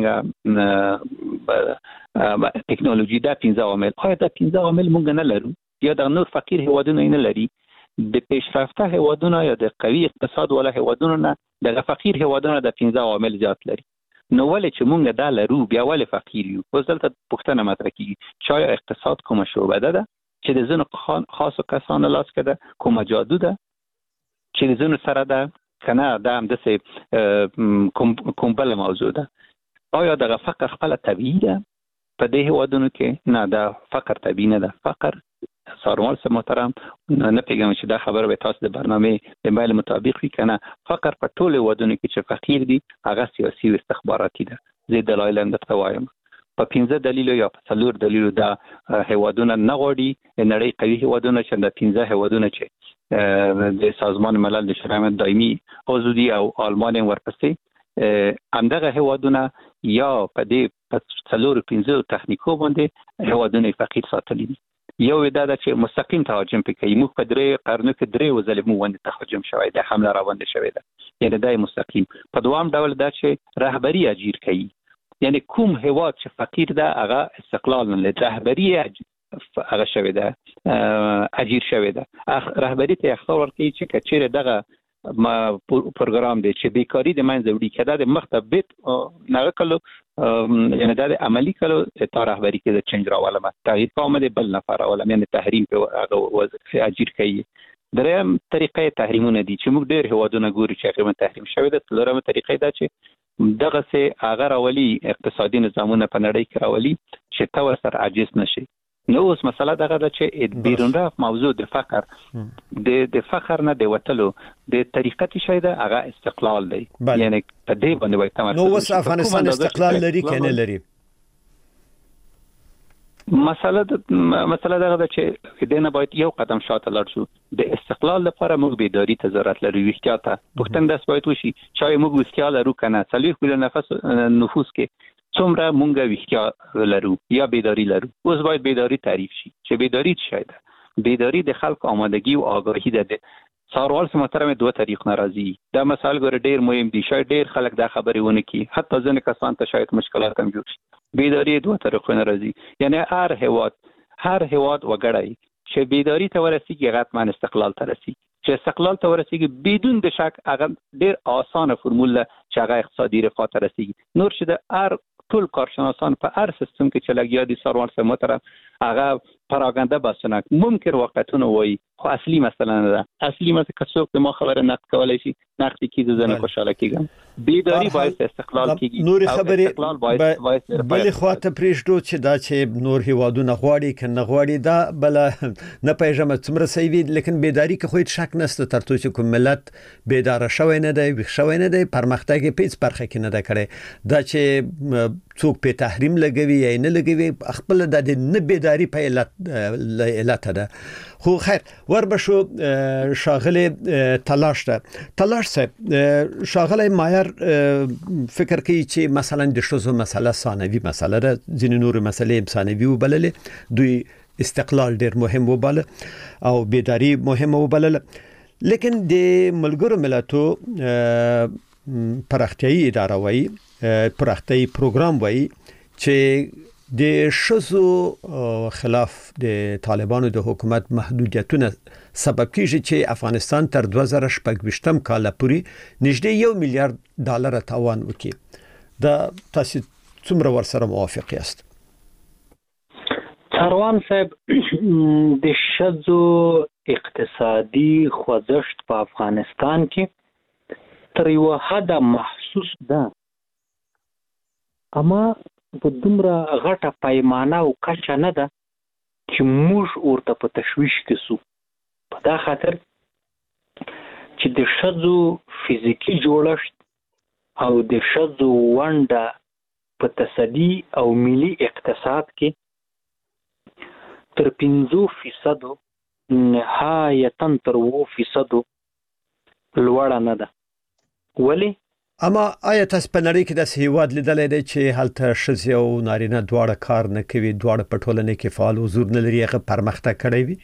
همدارنګه ټکنالوژي. دا پنځه عوامل. آیا دا پنځه عوامل موږ نه لرو یا د نور فقیر هیوادونه نه لري؟ د پیشرفته هیوادونه یا د قوي اقتصاد ولا هیوادونه نه د فقیر هیوادونه د پنځه عوامل زیات لري. نو ولې چې مونږ دا لرو بیا ولې فقیر یو؟ اوس دلته پوښتنه مطرح کیږي چې آیا اقتصاد کومه شعبه ده چې د ځینو خاصو کسانو لاس کې ده، کومه جادو ده چې د ځینو سره ده که نه دا همداسې کوم بله موضوع ده؟ آیا دغه فقر خپله طبیعي ده په دې هیوادونو کې؟ نه، دا فقر طبیعي نه ده. فقر ساروال سه محترم نه پیغام چې دا خبره به تاسو د برنامه د مایل مطابق وي کنه. فقر په ټول ودونو کې چې فقیر دي هغه سیاسي او استخباراتي ده. زه دلایل هم درته وایم. په پنځه دلیلو یا په څلور دلیلو دا هیوادونه نه غواړي د نړۍ قوي هیوادونه چې د پنځه هیوادونه چې د سازمان ملل د شورای دایمي عضو دي او آلمان ورپسې همدغه هیوادونه یا په دې په څلور پنځه تخنیکو باندې هیوادونه فقیر ساتلي دي. یو دا ده چې مستقیم تهاجم کوي. موږ په درې قرنو کې درې وځلې موږ باندې تهاجم شوی دی، حمله را باندې شوی ده، یعنی دا مستقیم. په دوام ډول دا چې رهبری اجیر کوي، یعنی کوم هیواد چې فقیر ده هغه استقلال نه لري، رهبری هغه شوی ده، اجیر شوی ده. رهبری ته اختیار ورکوي چې کچېره دغه ما پروګرام دی چې بیکاری د منځ وړي کده د مختبت نه کلو یعنی دا عملی کلو تا رهبری کې د چنج راولم تغییر کومه بل نفر اولم یعنی تحریم په هغه اجیر کوي. دریم طریقې تحریمونه دي چې موږ ډېر هوادونه ګوري چې هغه تحریم شوی ده. څلورمه طریقې دا چې دغه سه هغه راولي اقتصادي نظامونه په نړۍ کې راولي چې تا ورسره عاجز نشي. نو اوس مسله دغه ده چې بیرون رفت موضوع د فقر د د فقر نه د وټلو د طریقې شي ده هغه استقلال دی. یعنی په دې باندې وایي تمام. نو اوس افغانستان استقلال لري کنه لري؟ مسله مسله دغه ده چې دنه باید یو قدم شاته لاړ شو. د استقلال لپاره موږ بیداری ته ضرورت لرو. احتیاطه پښتون داس باید وشي چې موږ اختیار لرو کنه څلور میلیون نفس نفوس کې څومره مونږه وختیا لرو یا بیداری لرو. اوس باید بیداری تعریف شي چې بیداری څه ده. بیداری د خلک آمادگی او آگاهی ده. ساروال سم محترم دوه طریق ناراضي دا مثال ګور ډیر مهم دي. شاید ډیر خلک دا خبرې ونه کی، حتی ځنه کسان ته شاید مشکلات هم جوړ شي. بیداری دوه طریق ناراضي یعنی هر هواد هر هواد وګړی چې بیداری ته ورسیږي غتمن استقلال ته رسیږي. چې استقلال ته ورسیږي بدون د شک هغه ډیر اسانه فرموله چې هغه اقتصادي رفاه ته رسیږي. نور چې د هر ټول کارشناسان په هر سیستم کې چې لګیا دي ساروال سه محترم هغه پراګنده باسنه ممکن وختونه وای، خو اصلي مسله نه ده. اصلي مسله کڅوک د ما خبره نقد کولای شي، نقد کیږي زنه خوشاله کیږم. بیداری باید استقلال کیږي. نور خبره بل خواته پریشدو چې دا چې نور هیوادونه غواړي کنه غواړي دا بل نه پیژم څومره سوي، لیکن بیداری کې خو هیڅ شک نشته تر څو چې کوم ملت بیدار شوی نه دی، وښ شوی نه دی، پرمختګ یې پیڅ پرخه کې نه ده کړی. دا چې څوک په تحریم لګوي یا نه لګوي خپل د نه بیداری په علت علت ده. خو خیر وربشو شاغله تلاش ده تلاش سه شاغله مایر فکر کوي چې مثلا د شوزو مسله ثانوي مسله ده، ځینې نور مسلې ثانوي وبللې، دوی استقلال ډیر مهم وباله او بیداری مهم وبلله. لیکن د ملګرو ملتو پراختیايي اداره وایي، پراختیايي پروګرام وایي چې د شوزو خلاف د طالبانو د حکومت محدودیتونه سبب کیږي چې افغانستان تر دوه زره شپږ کال پورې نږدې یو میلیارډ ډالر تاوان وکړي. دا تاسو څومره ورسره موافق یاست؟ سروان صاحب د شوزو اقتصادي خوځښت په افغانستان کې تر یو حد محسوس ده، اما په دومره غټه پیمانه او کچه نه ده چې موږ ورته په تشویش کې سو. په دا خاطر چې د ښځو فزیکي جوړښت او د ښځو ونډه په اقتصادي او ملي اقتصاد کې تر پنځو فیصدو نهایتاً تر اووه فیصدو لوړه نه ده. ولې؟ اما آیا تاسو په نړۍ کې داسې هیواد لیدلی دی چې هلته ښځې او نارینه دواړه کار نه کوي، دواړه په ټولنه کې فعال حضور نه لري، هغه پرمختګ کړی وي؟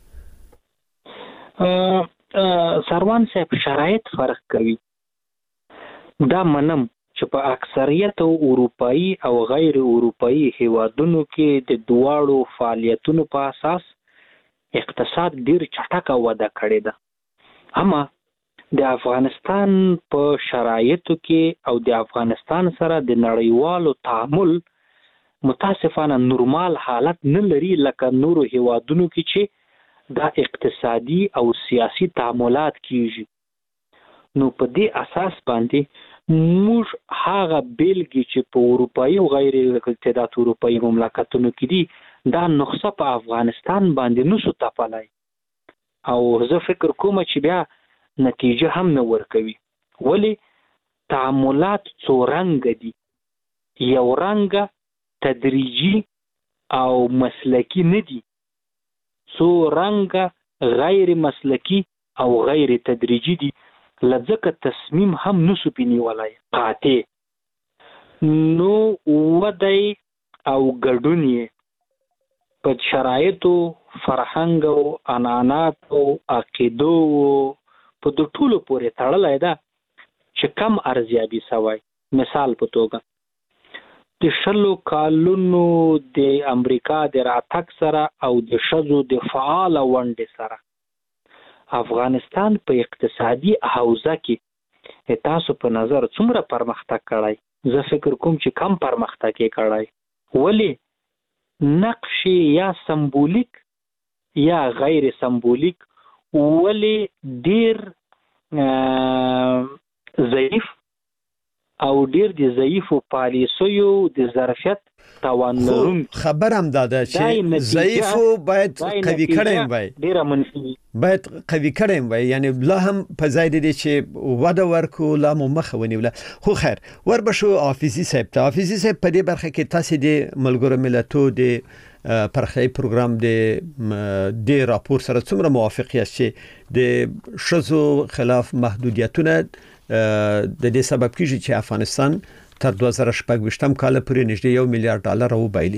سروان صاحب شرایط فرق کوي. دا منم چې په اکثریت اروپایي او غیر اروپایي هیوادونو کې د دواړو فعالیتونو په اساس اقتصاد ډیر چټکه وده کړې ده. اما د افغانستان په شرایطو کې او د افغانستان سره د نړیوالو تعامل متاسفانه نورمال حالت نه لري لکه نورو هیوادونو کې چې دا اقتصادي او سیاسي تعاملات کیږي. نو په دې اساس باندې موږ هغه بیلګې چې په اروپایي او غیر متحده اروپایي مملکتونو کې دي دا نقصه په افغانستان باندې نشو تپلای، او زه فکر کوم چې بیا نتیجه هم نه ورکوي. ولی تعاملات څو رنګ دي، یو رنګ تدریجي او مسلکی نه دي، څو رنګ غیر مسلکی او غیر تدریجي دي، لځکه تصمیم هم نسو پینیولای قاطع. نو ودی او ګډون یې په شرایطو فرهنګ او عنعنات او عقیدو په د ټولو پورې تړلی ده چې کم ارزیابي سوی. مثال په توګه د شلو کالونو د امریکا د راتګ سره او د ښځو د فعاله ونډې سره افغانستان په اقتصادي حوزه کې تاسو په نظر څومره پرمختګ کړی؟ زه فکر کوم چې کم پرمختګ یې کړی. ولی نقش یا سمبولیک یا غیر سمبولیک، ولی ډیر ضعیف او ډیر د ضعیفو پالیسیو د ظرفیت توان لرونکي. خبر هم داده چې ضعیفو باید قوي کړی وای، ډیره منفي باید قوي کړی وای، یعنی لا هم په ځای دی چې وده ورکو لا مو مخه ونیوله. خو خیر وربشو حافظي صاحب ته. حافظي صاحب په دې برخه کې تاسو د ملګرو ملتونو د پرخلای پروګرام د د راپور سره څومره موافق یاست چې د شذو خلاف محدودیتونه د دې سبب کیږي چې افغانستان تر دوه زره شپږ کال پورې نږدې یو میلیارډ ډالر وبایلي؟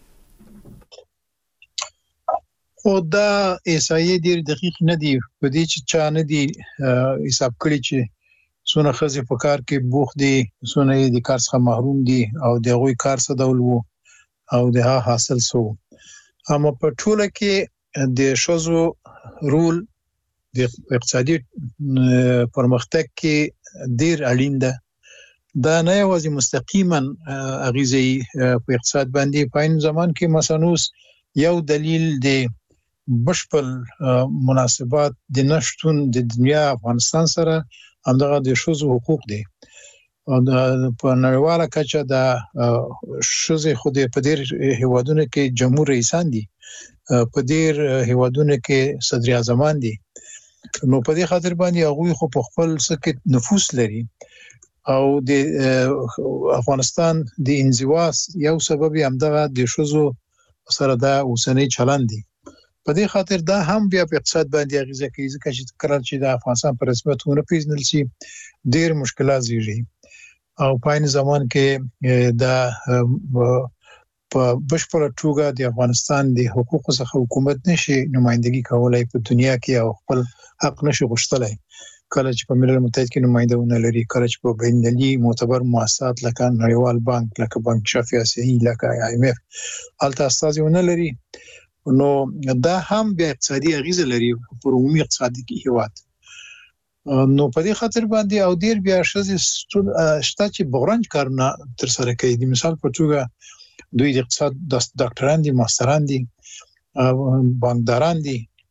او دا احصایې ډېر دقیق نه دي، په دې چې چا نه دي حساب کړی چې څونه ښځې په کار کې بوخت دي، څونه یې د کار څخه محروم دي او د هغوی کار څه ډول وو او د هغه حاصل څه وو. اما په ټوله کې د ښځو رول د اقتصادي پرمختګ کې ډېر اړین ده. دا نه یوازې مستقیما اغیزه په اقتصاد باندې، په عین زمان کې مثلا یو دلیل د بشپړ مناسبات د نشټون د دنیا افغانستان سره همدغه د ښځو حقوق دي. او په نړیواله کچه د ښځې خو د په ډېر هیوادونو کې جمهور رئیسان دي، په ډېر هیوادونو کې صدر اعظمان دي. نو په دې خاطر باندې هغوی خو په خپل سکه نفوذ لري او د افغانستان د انزواس یو سبب هم دغه د ښځو سره دا اوسنۍ چلند دي. په دې خاطر دا هم بیا په اقتصاد باندې اغیزه کوي، ځکه چې کله چې د افغانستان په رسمیت ونه پیژندل شي ډېر مشکلات زیږي. او په عین زمان کې دا په بشپړه توګه د افغانستان د حقوقو څخه حکومت نشي نمائندګي کولای په دنیا کې او خپل حق نشي غوښتلای. کله چې په ملل متحد کې نمائندونه لري، کله چې په بین المللي معتبر مؤسسات لکه نړیوال بانک، لکه بانک شافي آسیایي، لکه آی ایم اف الته استازیونه لري، نو دا هم بیا اقتصادي اغیزه لري پر عمومي اقتصادي هیواد. نو په دې خاطر باندې او ډیر بیا ښځې شته چې بغرنج کارونه تر سره کوي. د مثال په توګه دوی د اقتصاد ډاکټران دي، ماستران دي، بانکداران دي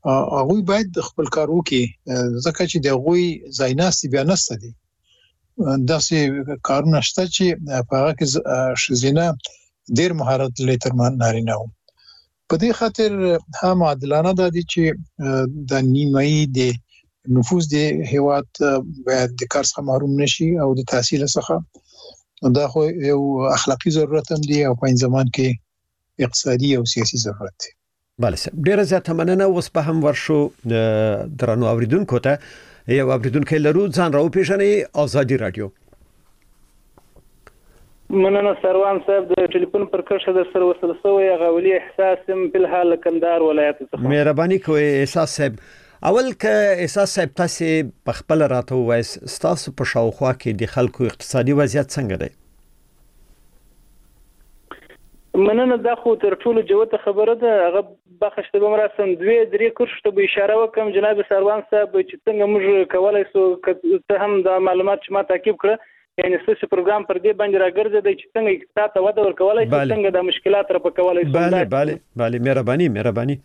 هغه باید خپل کار وکړي ځکه چې د غوي زایناستي بیا نشته دي داسې کارونه شته چې په هغه کې شزینه ډیر مهارت لري تر نارینه وو په دې خاطر هم عادلانه ده چې د نیمایي د نفوذ د هیواد باید د کار څخه محروم نشي او د تحصیل څخه دا خو یو اخلاقی ضرورت هم دی او په ځمان کې اقتصادي او سیاسي ضرورت دی. بله سم ډیره زیاته مننه. اوس په هم ورشو درنو اوریدونکو ته یو اوریدونکو لرو ځان راو پیژنې آزادي رادیو. مننه سروان صاحب د ټلیفون پر کرښه در سره وصل شوی غولي احساس په حال کندهار ولایت څخه. مهرباني کوئ احساس صاحب. اول که احساس صاحب تاسو په خپل راته وایس تاسو په شاوخوا کې د خلکو اقتصادي وضعیت څنګه دی؟ مننه دا خو تر ټولو جوته خبره ده. هغه بخښته به مراسم دوی درې کرښ ته به اشاره وکم جناب سروان صاحب چې څنګه موږ کولای شو ته هم د معلومات چې ما تعقیب کړ یعنی څه پروګرام پر دې باندې راګرځي چې څنګه اقتصاد ته وده ورکولای شي څنګه د مشکلات را پکولای شي. bale bale bale مهرباني مهرباني.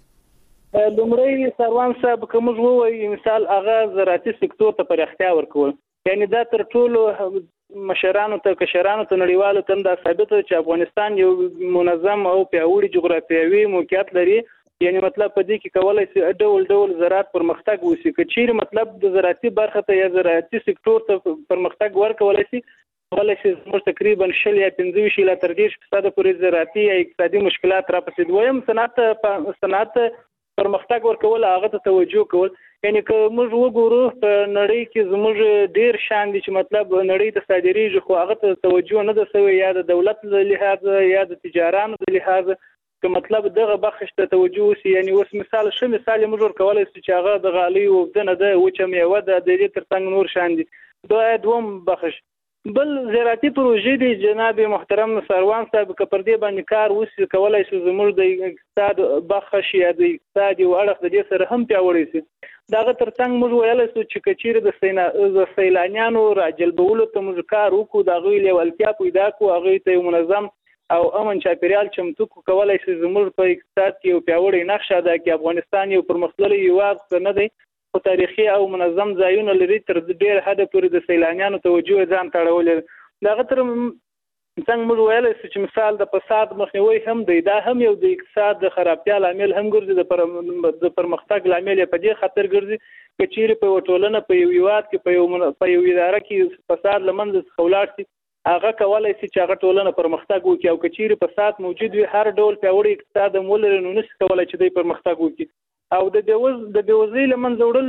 لومړی سروان صاحب کوم وایي مثال هغه زراعتي سکتور ته پرختیا ورکول یعنی دا تر ټولو مشرانو ته کشرانو ته نړیوالو ته دا ثابت چې افغانستان یو منظم او پیاوړی جغرافیوي موقعیت لري یعنی مطلب په دې کې کولای شي ډول ډول زراعت پرمختګ وشي کچیر مطلب د زراعتي برخه ته یا زراعتي سکتور ته پرمختګ ورکولای شي کولای شي موږ تقریبا شل یا پنځه ویشت لا تر دېرش فیصد پورې زراعتي یا اقتصادي مشکلات را پسې دویم صنعت صنعت پرمختګ ورکول هغه ته توجه کول یعنی که موږ وګورو په نړۍ کې زموږ ډیر شان دي چې مطلب نړۍ ته صادریږي خو هغه ته توجه نه ده شوی یا د دولت له لحاظ یا د تجارانو له لحاظ که مطلب دغه بخښ ته توجه وشي یعنی اوس مثال شه مثال موږ ورکولای شو چې هغه د غالي او دنه ده او چې میوه ده د دې ترڅنګ نور شان دي دا دوم بخښ بل زراعتي پروژې دي جناب محترم سروان صاحب که پر دې باندې کار وشي کولای شو زموږ د اقتصاد بخښ یا د اقتصاد او اړخ د دې سره هم پیاوړی شي داغه ترڅنګ موږ ویلای شو چې کچیر د سینا د سیلانیانو راجلبولو ته موږ کار وکړو دا غوي لیوالتیا پیدا کو هغه ته منظم او امن چاپیریال چمتو کولای شي زموږ په اقتصاد کې یو پیاوړی نقشه ده چې افغانستان یو پرمختللی هیواد نه دی خو تاریخي او منظم ځایونه لري تر ډیر حد پورې د سیلانیانو توجه ځان تړول دغه تر څنګه موږ ویلای شو چې مثال د فساد مخنیوي هم دی دا هم یو د اقتصاد د خرابتیا لامل هم ګرځي د پرمختګ لامل په دې خاطر ګرځي چې چیرې په ټولنه په یو هیواد کې په یو په یو اداره کې فساد لمنځه خولار شي هغه کولای شي چې هغه ټولنه پرمختګ وکړي او کچېره فساد موجود وي هر ډول پیاوړی اقتصاد مولر نو نشي کولای چې د پرمختګ وکړي او د بیوز د بیوزي لمنځه وړل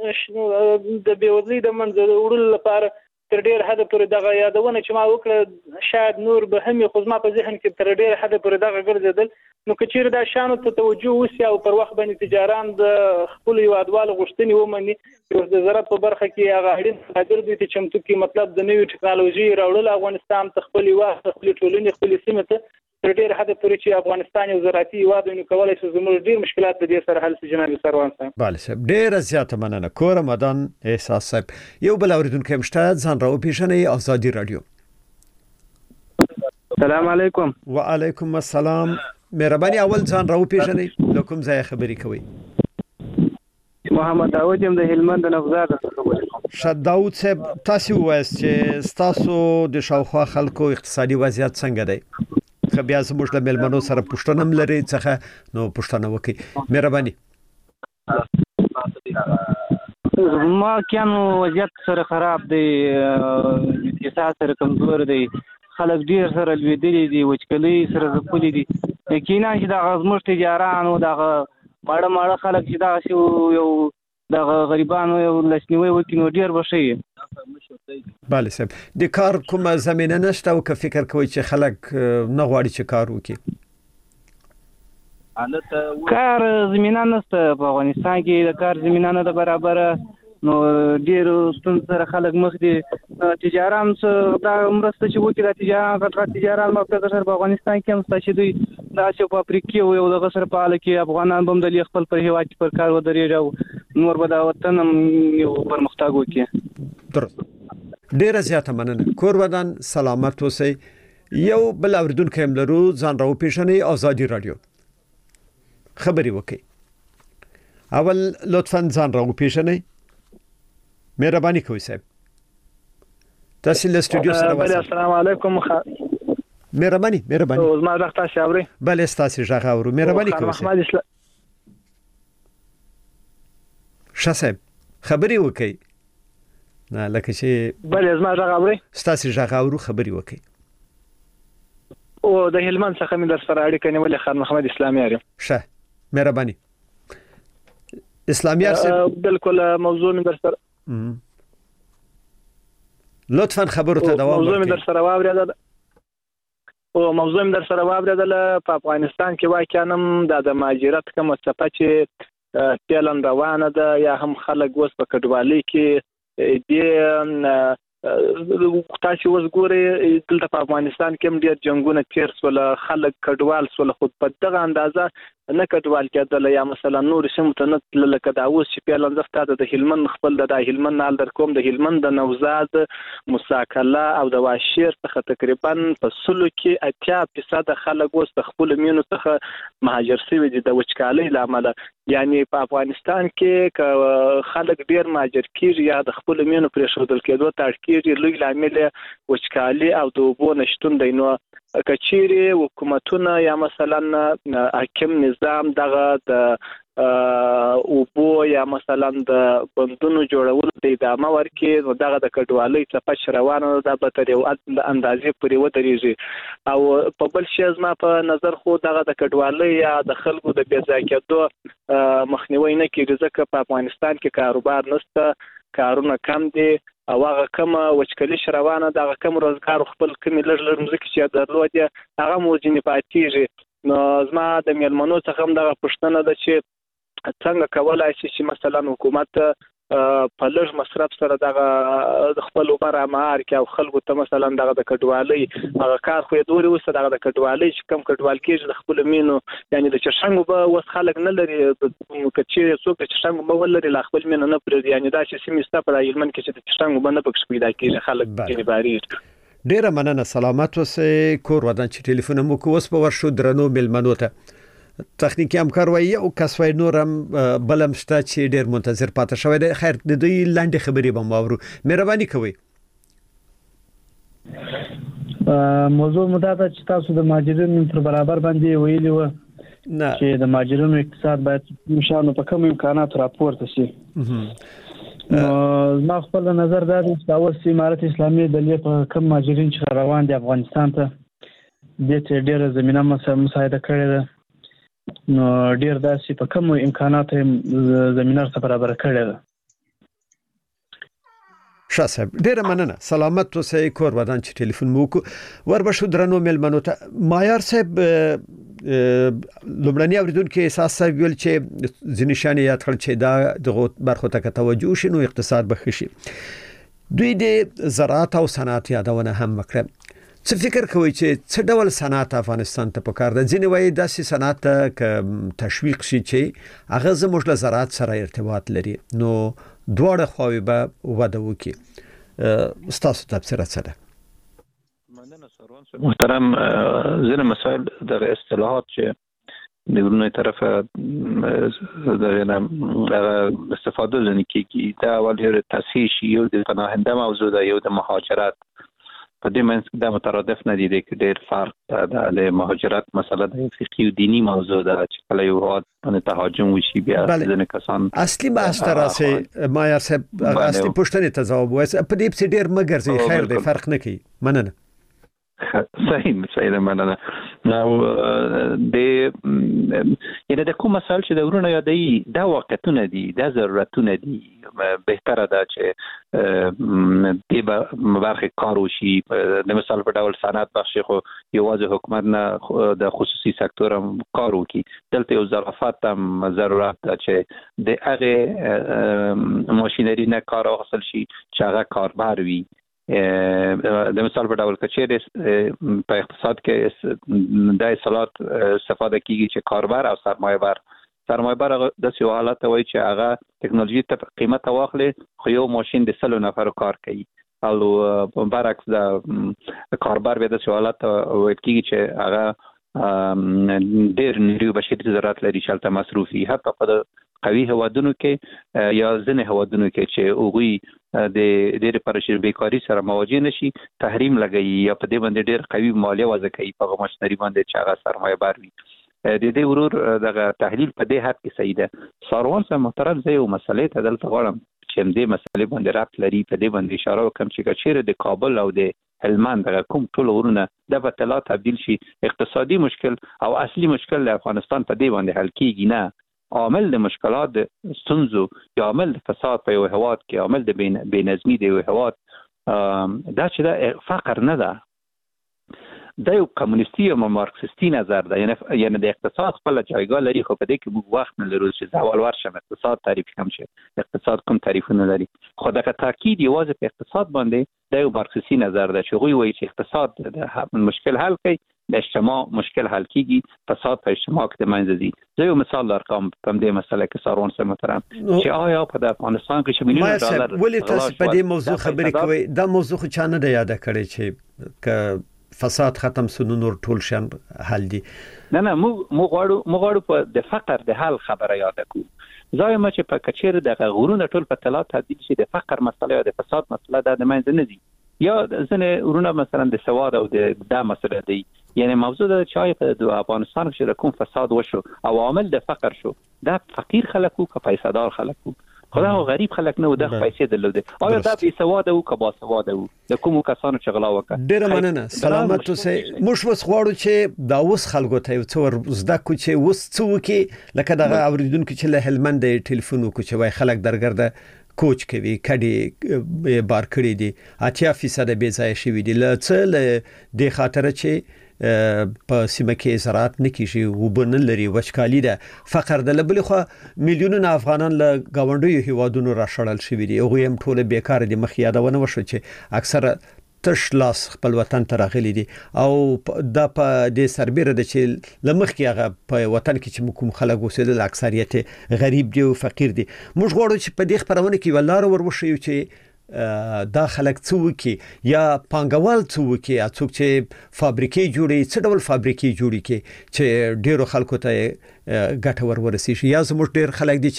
د بیوزي د منځه وړل لپاره تر ډیر حد پورې دغه یادونه چې ما وکړه شاید نور به هم خو ما په ذهن کې تر ډیر حد پورې دغه ګرځیدل نو کچېره دا شانو ته توجه وشي او پر وخت باندې تجاران د خپل یوادوالو غوښتنې ومني چې د زراعت په برخه کې هغه اړین حاضر دي چې چمتو کې مطلب د نوې ټکنالوژي راوړل افغانستان ته خپل یوه خپل ټولنې خپل سیمه ته تر ډیر حد پورې چې افغانستان یو زراعتي هیواد نو کولای شي زموږ ډیر مشکلات په دې سره حل شي جناب سروان صاحب. بله صاحب ډیر زیاته مننه کور مدان احساس صاحب. یو بل اوریدونکو مشته ځان راو پیژنې آزادي رادیو. السلام علیکم. وعلیکم السلام. مهرباني اول ځان راو پیژنې له کوم ځای خبرې کوي؟ محمد داوود یم د هلمند نوزاد څخه کوم. شاد داوود صاحب تاسو وایي چې تاسو د شاوخوا خلکو اقتصادي وضعیت څنګه دی؟ که بیا زموږ د ملمنو سره پوښتنه هم لري څخه نو پوښتنه وکړئ مهرباني. ما کانو وضعیت سره خراب دی اقتصاد سره کمزور دی خلک ډیر سره لویدلي دي وچکلي سره ځپلي دي یقینا چې دا زموږ تجارانو دغه ماړه ماړه خلک چې دا یو دغه غریبانو یو لاسنیوي وکړي نو ډیر به ښه وي. بله صاحب د کار کومه زمینه نشته او که فکر کوئ چې خلک نه غواړي چې کار وکړي؟ کار زمینه نشته په افغانستان کې د کار زمینه نه ده برابره نو ډیر ستونزې سره خلک مخ دي تجاران دا مرسته چې وکړي د تجاران غټ غټ تجاران په په افغانستان کې هم شته چې دوی دا چې په افریقا او دغه سره په حال کې افغانان به هم د خپل پر هیواد پر کار ودرېږي او نور به دا وطن هم یو پرمختګ وکړي. درست ډیره زیاته مننه کور ودان سلامت اوسئ. یو بل اوریدونکو هم لرو ځان راو پیژنې آزادي رادیو خبرې وکړئ. اول لطفا ځان راو پیژنئ. مهرباني کوئ صاحب. تاسو له سټوډیو سره واسه. السلام علیکم. مهرباني مهرباني. او زما د تاسو اوري. بل تاسو ژغه اورو. مهرباني کوئ. محمد اسلام شاسب خبري وکي. نه لکه چې بل زما ژغه اوري. تاسو ژغه اورو خبري وکي. او د هلمند څخه مې در سره اړیکه نیولې خان محمد اسلامي یارم. شه مهرباني. اسلامي ارسل بالکل موضوع مې در سره لطفا خبرو ته دوام ورکړئ. موضوع مې در سره واوریدل او موضوع مې در سره واوریدل په افغانستان کې واقعا د مهاجرت کومه څپه چې پیلن روانه ده یا هم خلک اوس په کډوالۍ کې دي. تاسو اوس ګورئ دلته په افغانستان کې هم ډېر جنگونه تیر سول، خلک کډوال سول، خو په دغه اندازه نه کډوال کېدل یا مثلا نور سیمو ته نه تلل لکه دا اوس چې پیلن زفته د هلمند خپل د هلمند نال در کوم د هلمند د نوزاد مساکله او د واشیر څخه تقریبا په سلو کې اتیا فیصد خلک اوس د خپل مینو څخه مهاجر شوي دي د وچکالۍ له امله. یعنی په افغانستان کې خلک ډېر مهاجر کیږي یا د خپل مینو پرېښودل کېدو ته اړ کېږي. لوی لامل وچکالي او د اوبو نشتون دی. نو کچيري حکومتونه یا مثلا حاکم نظام دغه د اوبو یا مثلا د بندونو جوړول د ادامه ورکړي، نو دغه د کډوالۍ څخه روانه ده به تر یو اندازې پورې ودرېږي. او په بل شي زما په نظر خو دغه د کډوالۍ یا د خلکو د بې ځای کېدو مخنیوي نه کېږي، ځکه په افغانستان کې کاروبار نشته، کارونه کم دي او هغه کوم وچکلي شروانه د هغه کوم روزګار خپل کوم لږ لږ مزکه چې درلودي هغه موجنی پاتېږي. نو زما د میلمنو څخه هم دغه پښتنه ده چې څنګه کولای شي چې مثلا حکومت په لږ مصرف سره دغه خپل عمر امار کې او خلکو ته مثلا دغه د کډوالۍ هغه کار خو دوی وسه دغه د کډوالۍ چې کم کډوال کېږي د خپل مینو، یعنی د چشنګو به وس خلک نه لري کچې څوک د چشنګو به ولري لا خپل مینو نه پرې، یعنی دا چې سیمسته پر هلمند کې چې د چشنګو باندې پکښ پیدا کېږي خلک کې باري. ډیره مننه، سلامت اوسئ. کور ودان چې ټلیفون مو کوس په ورشو درنو ملمنو ته تخنیکی همکار وایي او کسوای نورم بلم شته چې ډیر منتظر پاتې شوی دی. خیر د دوی لاندې خبرې به ماورو. مهرباني کوئ. موضوع مدته چې تاسو د مهاجرینو پر برابر باندې ویلي و نه چې د مهاجرینو اقتصاد باید مشانو په کوم امکانات راپورته شي. ما خپل نظر دا دی چې اوس امارت اسلامي دلې په کوم مهاجرین چې روان دي افغانستان ته د ته ډیره زمينه مساعده کړې ده، نو ډیر داسې په کوم امکانات زمينه سره برابر کړی ده. شاسب ډیره مننه، سلامت اوسئ. کور ودان چې ټلیفون مو کو وربشو درنو ملمنو ته. مایار صاحب لومړنی اوریدونکو احساس ویل چې ځنیشانه یاد کړ چې دا د برخو ته توجه شنو اقتصاد بخښي. دوی د زراعت او صنعت یادونه هم وکړه. څه فکر کوي چې څه ډول صنعت افغانستان ته پکار ده؟ ځینې وایي داسې صنعت ته تشویق شي چې هغه زموږ له زراعت سره ارتباط لري، نو دواړه خواوې به وده وکړي. ستاسو تبصره څه ده؟ مننه سروان محترم. ځینې مسایل د اصطلاحات چې د ورونی طرفه د استفاده ځنې کېږي، دا اول یو تاسیس یو د پناهنده موضوع ده، یو د مهاجرت په دې منځ دا مترادف نه دي، د ډېر فرق ده. د مهاجرت مسله د فقهي او دینی موضوع ده چې کله یو هات باندې تهاجم وشي بیا ځینې کسان اصلي بحث تراسه مایار صاحب اصلي پوښتنې ته ځواب وایي په دې په ډېر مګر زی خیر دی فرق نه کوي. مننه. صحیح صحیح مننه. نو د یعنی د کوم مسائل چې د ورونه یادې دا واقعیتونه دي، دا ضرورتونه دي، بهتره ده چې د برخه کار وشي. د مثال په ډول صنعت بخش خو یوازې حکومت نه د خصوصي سکتور هم کار وکړي. دلته یو ظرافت هم ضرورت ده چې د هغه ماشینری نه کار واخیستل شي چې هغه کاربر وي. د مثال په ډول کچېره په اقتصاد کې د اصطلاحات استفاده کیږي چې کاربر او سرمایه‌بر سرمایه‌بر د څه حالت وایي چې هغه ټکنالوژي ته قیمت واخلي خو یو ماشين د سلو نفر کار کوي، او برعکس د کاربر به د څه حالت وایي کیږي چې هغه ډېر نیروي بشري ضرورت لري چې البته مصرفي حتی په قوي هوادونو کې یا ځنې هوادونو کې چې اوغوي د ډېر پرشر بیکاری سره مواجه نشي تحریم لګي یا په دې باندې ډېر قوي مالیه وضع کوي په مشتری باندې چې هغه سرمایه بار وي. د دې ورور دغه تحلیل په دې حد کې صحیح ده. ساروان صاحب محترم زه یو مسلې ته دلته غواړم چې دې مسلې باندې رابط لري، په دې باندې اشاره وکم چې چیرې د کابل او د هلمند دغه کوم ټول ورونه د بتلا تبدیل شي اقتصادي مشکل او اصلي مشکل د افغانستان په دې باندې حل کیږي نه. عامل د مشکلات د ستونزو یا عامل د فساد په یو هواد کې عامل د بې نظمي د یو هواد دا چې دا فقر نه ده، دا یو کمونیستي او مارکسیستي نظر ده. یعنی یعنی د اقتصاد خپل جایگاه لري، خو په دې کې موږ وخت نه لرو چې زوال ورشم اقتصاد تعریف کوم شي اقتصاد کوم تعریفونه لري. خو دا تاکید یوازې په اقتصاد باندې دا یو مارکسیستي نظر ده چې غوي وایي چې اقتصاد د مشکل حل کوي، د اجتماع مشکل حل کیږي، فساد په اجتماع کې د منځ ځي. زه یو مثال درکوم په دې مسله کې ساروان صاحب محترم چې آیا په افغانستان کې چې میلیون ډالر ولې تاسو په دې موضوع خبرې کوئ؟ دا موضوع خو چا نه دی یاد کړی چې ک فساد ختم سونو نور ټول شان حل دي. نه نه موږ موږ غواړو موږ غواړو په د فقر د حل خبره یاد کړو. زایم چې په کچیر د غورونه ټول په تلا تبدیل شي د فقر مسله یا د فساد مسله د منځ نه دي یا ځنه ورونه مثلا د سواد او د د مسله دی. یعنی موضوع د چای په افغانستان کې کوم فساد وشو او عامل د فقر شو، دا فقیر خلکو که پیسې دار خلکو خدا غریب خلک نه و د پیسې درلوده. آیا دا بې سواده او که با سواده و د کومو کسانو چې غلا وکړه؟ ډیره مننه، سلامت اوسئ. موږ اوس غواړو چې دا اوس خلکو ته یو څه ور زده کړو چې اوس څه وکړي، لکه دغه اوریدونکو چې له هلمند ټلیفون وکړو چې وای خلک درګرده کوچ کوي کډي بار کړی دي اتیا فیصد بې ځای شوی دي له څه له د خاطر چې په سیمه کې زراعت نه کیږي وبن لري وچکالي ده فقر ده. لبل خو میلیونونه افغانان له گاونډیو هیوادونو راشړل شوی دي، هغه هم ټول بیکار دي. مخ یادونه وشو چې اکثره تش لاس خپل وطن ته راغلي دي او دا په دې سربېره د چې لمخ کې هغه په وطن کې چې کوم خلک اوسېدل اکثریت غریب دي او فقیر دي. موږ غواړو چې په دې خبرونه کې ولار ور وشي چې دا خلک څه وکي یا پانګوال څه وکي، څوک چې فابریکې جوړي څه ډول فابریکې جوړي کې چې ډیرو خلکو ته ګټه ور ورسیږي. یا زموږ ډیر خلک دي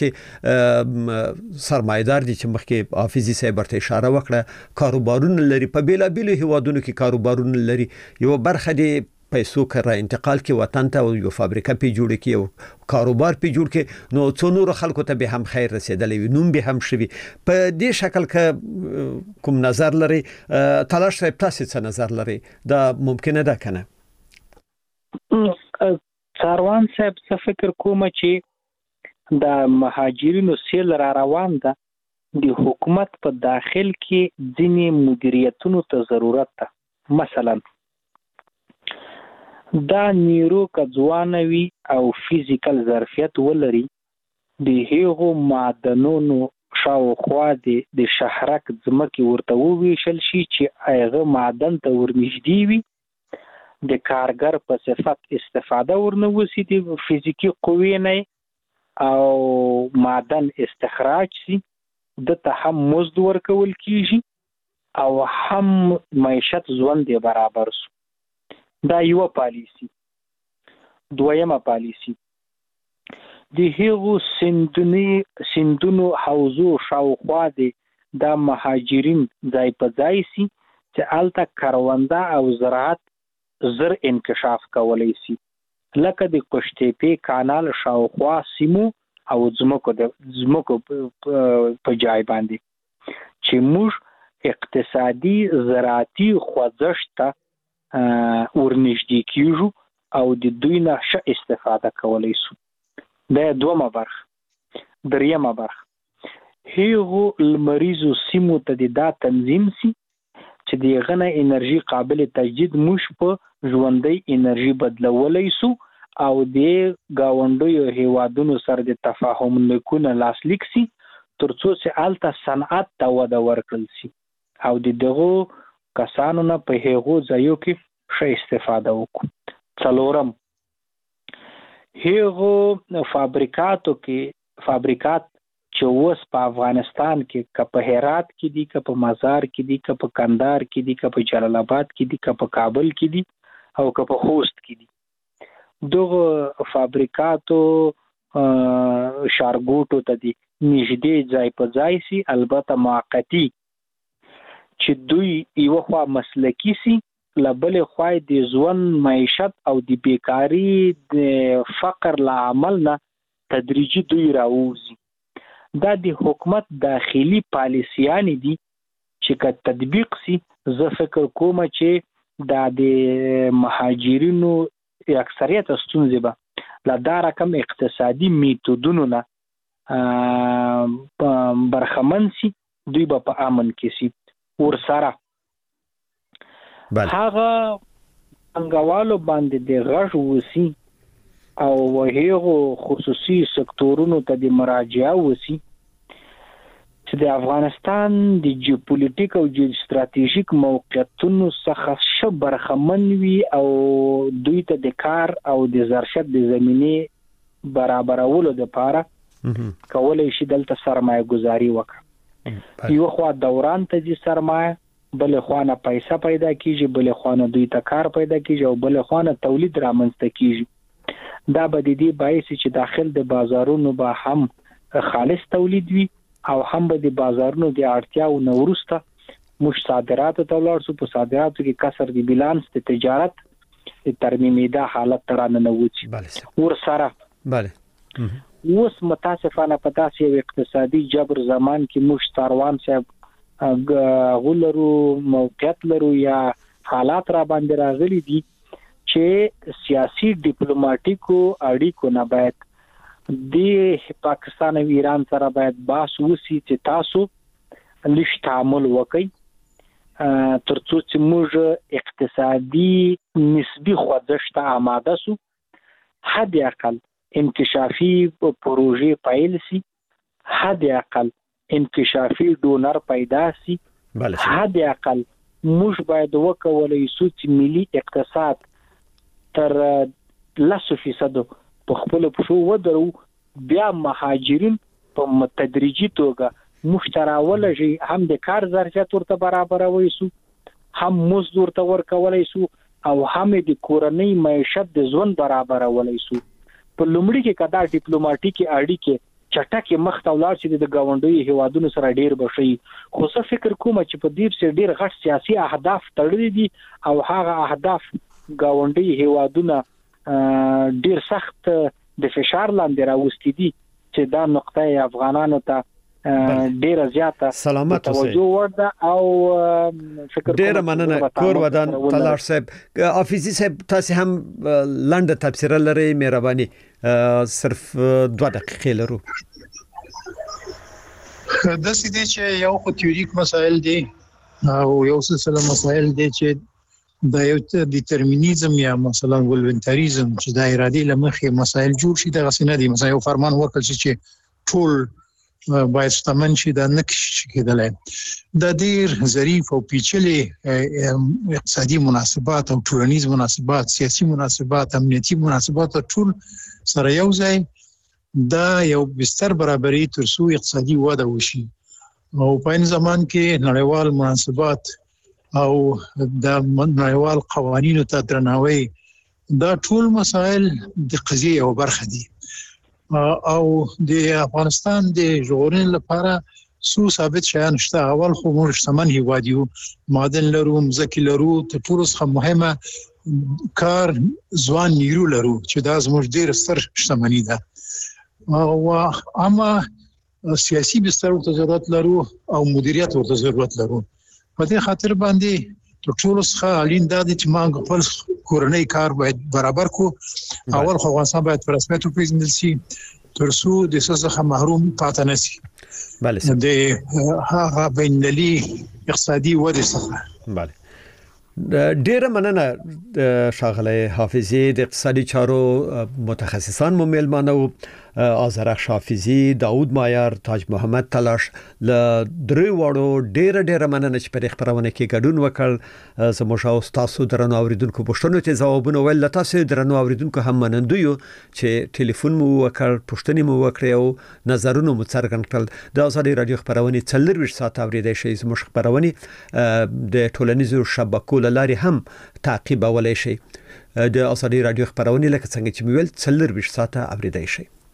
چې سرمایدار دي چې مخکې حافظي صاحب ورته اشاره وکړه کاروبارونه لري، په بیلابیلو هیوادونو کې کاروبارونه لري، یو برخه دي پیسو کړه انتقال کې وطن ته او یو فابریکه پی جوړ کې او کاروبار پی جوړ کې نو څو نور خلکو ته به هم خیر رسیدلی وي، نوم به هم شوي. په دې شکل کې کوم نظر لري؟ تلاش صاحب تاسو څه نظر لري؟ دا ممکنه ده کنه؟ ساروان صاحب څه فکر کوم چې د مهاجرینو سیل را روان ده، د حکومت په داخل کې ځینې مدیریتونو ته ضرورت ده. مثلا دا نیرو کځوانوي او فزیکل ظرفیت ولري، د هغو معدنونو شاوخوا د شهرک ځمکې ورته وویشل شي چې هغه معدن ته ورنږدې وي، د کارګر په صفت استفاده ورنه وسي، د فزیکي قوې نه او معدن استخراج شي، دته هم مزد ورکول کیږي او هم معیشت ژوند دی برابر سو. دا یو پالیسی. دویمه پالیسی د هغو سندونی سندونو حوزو شاوخوا دي د مهاجرین ځای په ځای سي چې الته کرونده او زراعت زر انکشاف کولای سي، لکه د قشتېپې کانال شاوخوا سیمو او ځمکو د ځمکو په ځای باندې چې موږ اقتصادي زراعتي خوځښت ته ورنږدې کیږو او د دوی نه ښه استفاده کولای سو. دا دومره برخه. دریمه برخه هغو لمریزو سیمو ته د دا تنظیم سي چې د غنه انرژي قابل تجدید موږ په ژوندۍ انرژي بدلولای سو او د گاونډیو هیوادونو سره د تفاهم لیکونه لاسلیک سي ترڅو چې الته صنعت ته وده ورکړل سي او د دغو کسانو نه په هغو ځایو کې ښه استفاده وکړو. څلورم هغو فابریکاتو کې فابریکات چې اوس په افغانستان کې که په هرات کې دي، که په مزار کې دي، که په کندهار کې دي، که په جلال آباد کې دي، که په کابل کې دي او که په خوست کې دي، دغه فابریکاتو شارګوټو ته دي نږدې ځای په ځای سي، البته موقتی، چې دوی یو خوا مسلکی سي، لبل خوا د ژوند معیشت او د بیکاری د فقر له عمل نه تدریجي دوی راوځي. دا د حکومت داخلي پالیسیان دي چې که تطبیق سي، زه فکر کوم چې دا د مهاجرینو اکثریت ستونزې به له دا رقم اقتصادي میتودونو نه برخمن سي، دوی به په امن کې سي. ورسره هغه څنګهوالو باندې د غږ وسی او هغه خصوصي سکتورونو ته د مراجعه وسی چې د افغانستان د جیوپولیټیک او جیو استراتیژیک موقعیتونو څخه ش برخمن وي او دوی ته د کار او د زرشت د زمینه برابرولو لپاره کولای شي دلته سرمایه گذاري وکړي. یو خوا دوران ته دي سرمایه، بل خوا نه پیسې پیدا کیږي، بل خوا نه دوی ته کار پیدا کیږي او بل خوا نه تولید رامنځته کیږي. دا به د دې باعث چې داخل د بازارونو به هم خالص تولید وي او هم به د بازارونو د اړتیاو نه وروسته موږ صادراتو ته ولاړ شو. په صادراتو کې کسر د بیلانس د تجارت د ترمیمي دا حالت تر نه نوځي. ورسره بله اوس متاسفانه په داسې یو اقتصادي جبر زمان کې موږ ساروان صاحب غولرو موقعیت لرو یا حالات را باندې راغلي دي چې سیاسي ډیپلوماټیکو اړیکو نه باید د پاکستان او ایران سره باید باس وسی چې تاسو لږ تعامل وکړئ ترڅو چې موږ اقتصادي نسبی خوځښت ته آماده سو، حد اقل انکشافي پروژې پیل سي، حد اقل انکشافي ډونر پیدا سي، حد اقل موږ باید وکولای سو چې ملي اقتصاد تر لسو فیصدو په خپل پښو ودرو، بیا مهاجرین په تدریجي توګه مشتراولږي، هم د کار ظرفیت ورته برابروي سو، هم مزد ورته ورکولای سو او هم د کورنۍ معیشت د ژوند برابرولای سو. په لومړي کې کدا ډیپلوماټیکي اړیکې چټکه مخ ته ولاړ شي د گاونډي هیوادونو سره ډیر بشي، خو څه فکر کوم چې په دې سره ډیر غټ سیاسي اهداف تړلي دي او هغه اهداف گاونډي هیوادونو ډیر سخت د فشار لاندې راوستي دي چې دا نقطه افغانانو ته ډیر زیاته سلامت توجه ورده او فکر ډیر مننه کور ودان طلال صاحب. حافظي صاحب تاسو هم لاندې تفسیر لري، مهرباني صرف دوه دقیقې لرو. د سیدي چې یو خو تیوریک مسائل دي او یو سلسله مسائل دي چې دا یو ډیټرمینیزم یا مثلا ولونټریزم چې د ارادي لمخې مسائل جوړ شي دغه سینه دي. مثلا یو فرمان وکړ چې ټول باید شتمن شي دا نکش کېدلای. د ډیر ظریف او پیچلي اقتصادي مناسبات او ټولنیز مناسبات، سیاسي مناسبات، امنیتي مناسبات ټول سره یو ځای دا یو بستر برابرۍ ترڅو اقتصادي وده وشي. او په این زمان کې نړیوال مناسبات او د نړیوال قوانینو ته درناوی دا ټول مسائل د قضیه یو برخه دي. او د افغانستان د ژغورنې لپاره څو ثابت شیان شته. اول خو موږ شتمن هیواد یو، معدن لرو، ځمکې لرو، تر ټولو څخه مهمه کار ځوان نیرو لرو چې دا زموږ ډېر ستر شتمني ده. او اما سیاسي بستر ورته ضرورت لرو او مدیریت ورته ضرورت لرو. په دې خاطر باندې ټول ټول څخه اړین دا چې موږ خپل کورنۍ کار باید برابر کو. اول خو افغانستان باید په رسمیت وپیژندل شي ترڅو د څه محروم پاتې نشي. بله د هغه بینالي اقتصادي وده څخه. بله ډیره مننه ښاغلی حافظي. د اقتصادي چارو متخصصان مو میلمانه وو، آذرخش حافظي، داود مایار، تاج محمد تلاش. ل درې واړو ډیره ډیره مننه چې په خبرونه کې ګډون وکړ. زموږ او تاسو درنو اوریدونکو پوښتنو ته ځوابونه ول، تاسو درنو اوریدونکو هم منندوی چې ټلیفون مو وکړ، پوښتنې مو وکړې او نظرونه مو څرګند کړل. د ازادي رادیو خبرونه څلور ساعت اوریدای شئ. زموږ خبرونه د ټولنیزو شبکو لاري هم تعقیبولای شئ. د ازادي رادیو خبرونه لکه څنګه چې ویل څلور ساعت اوریدای شئ.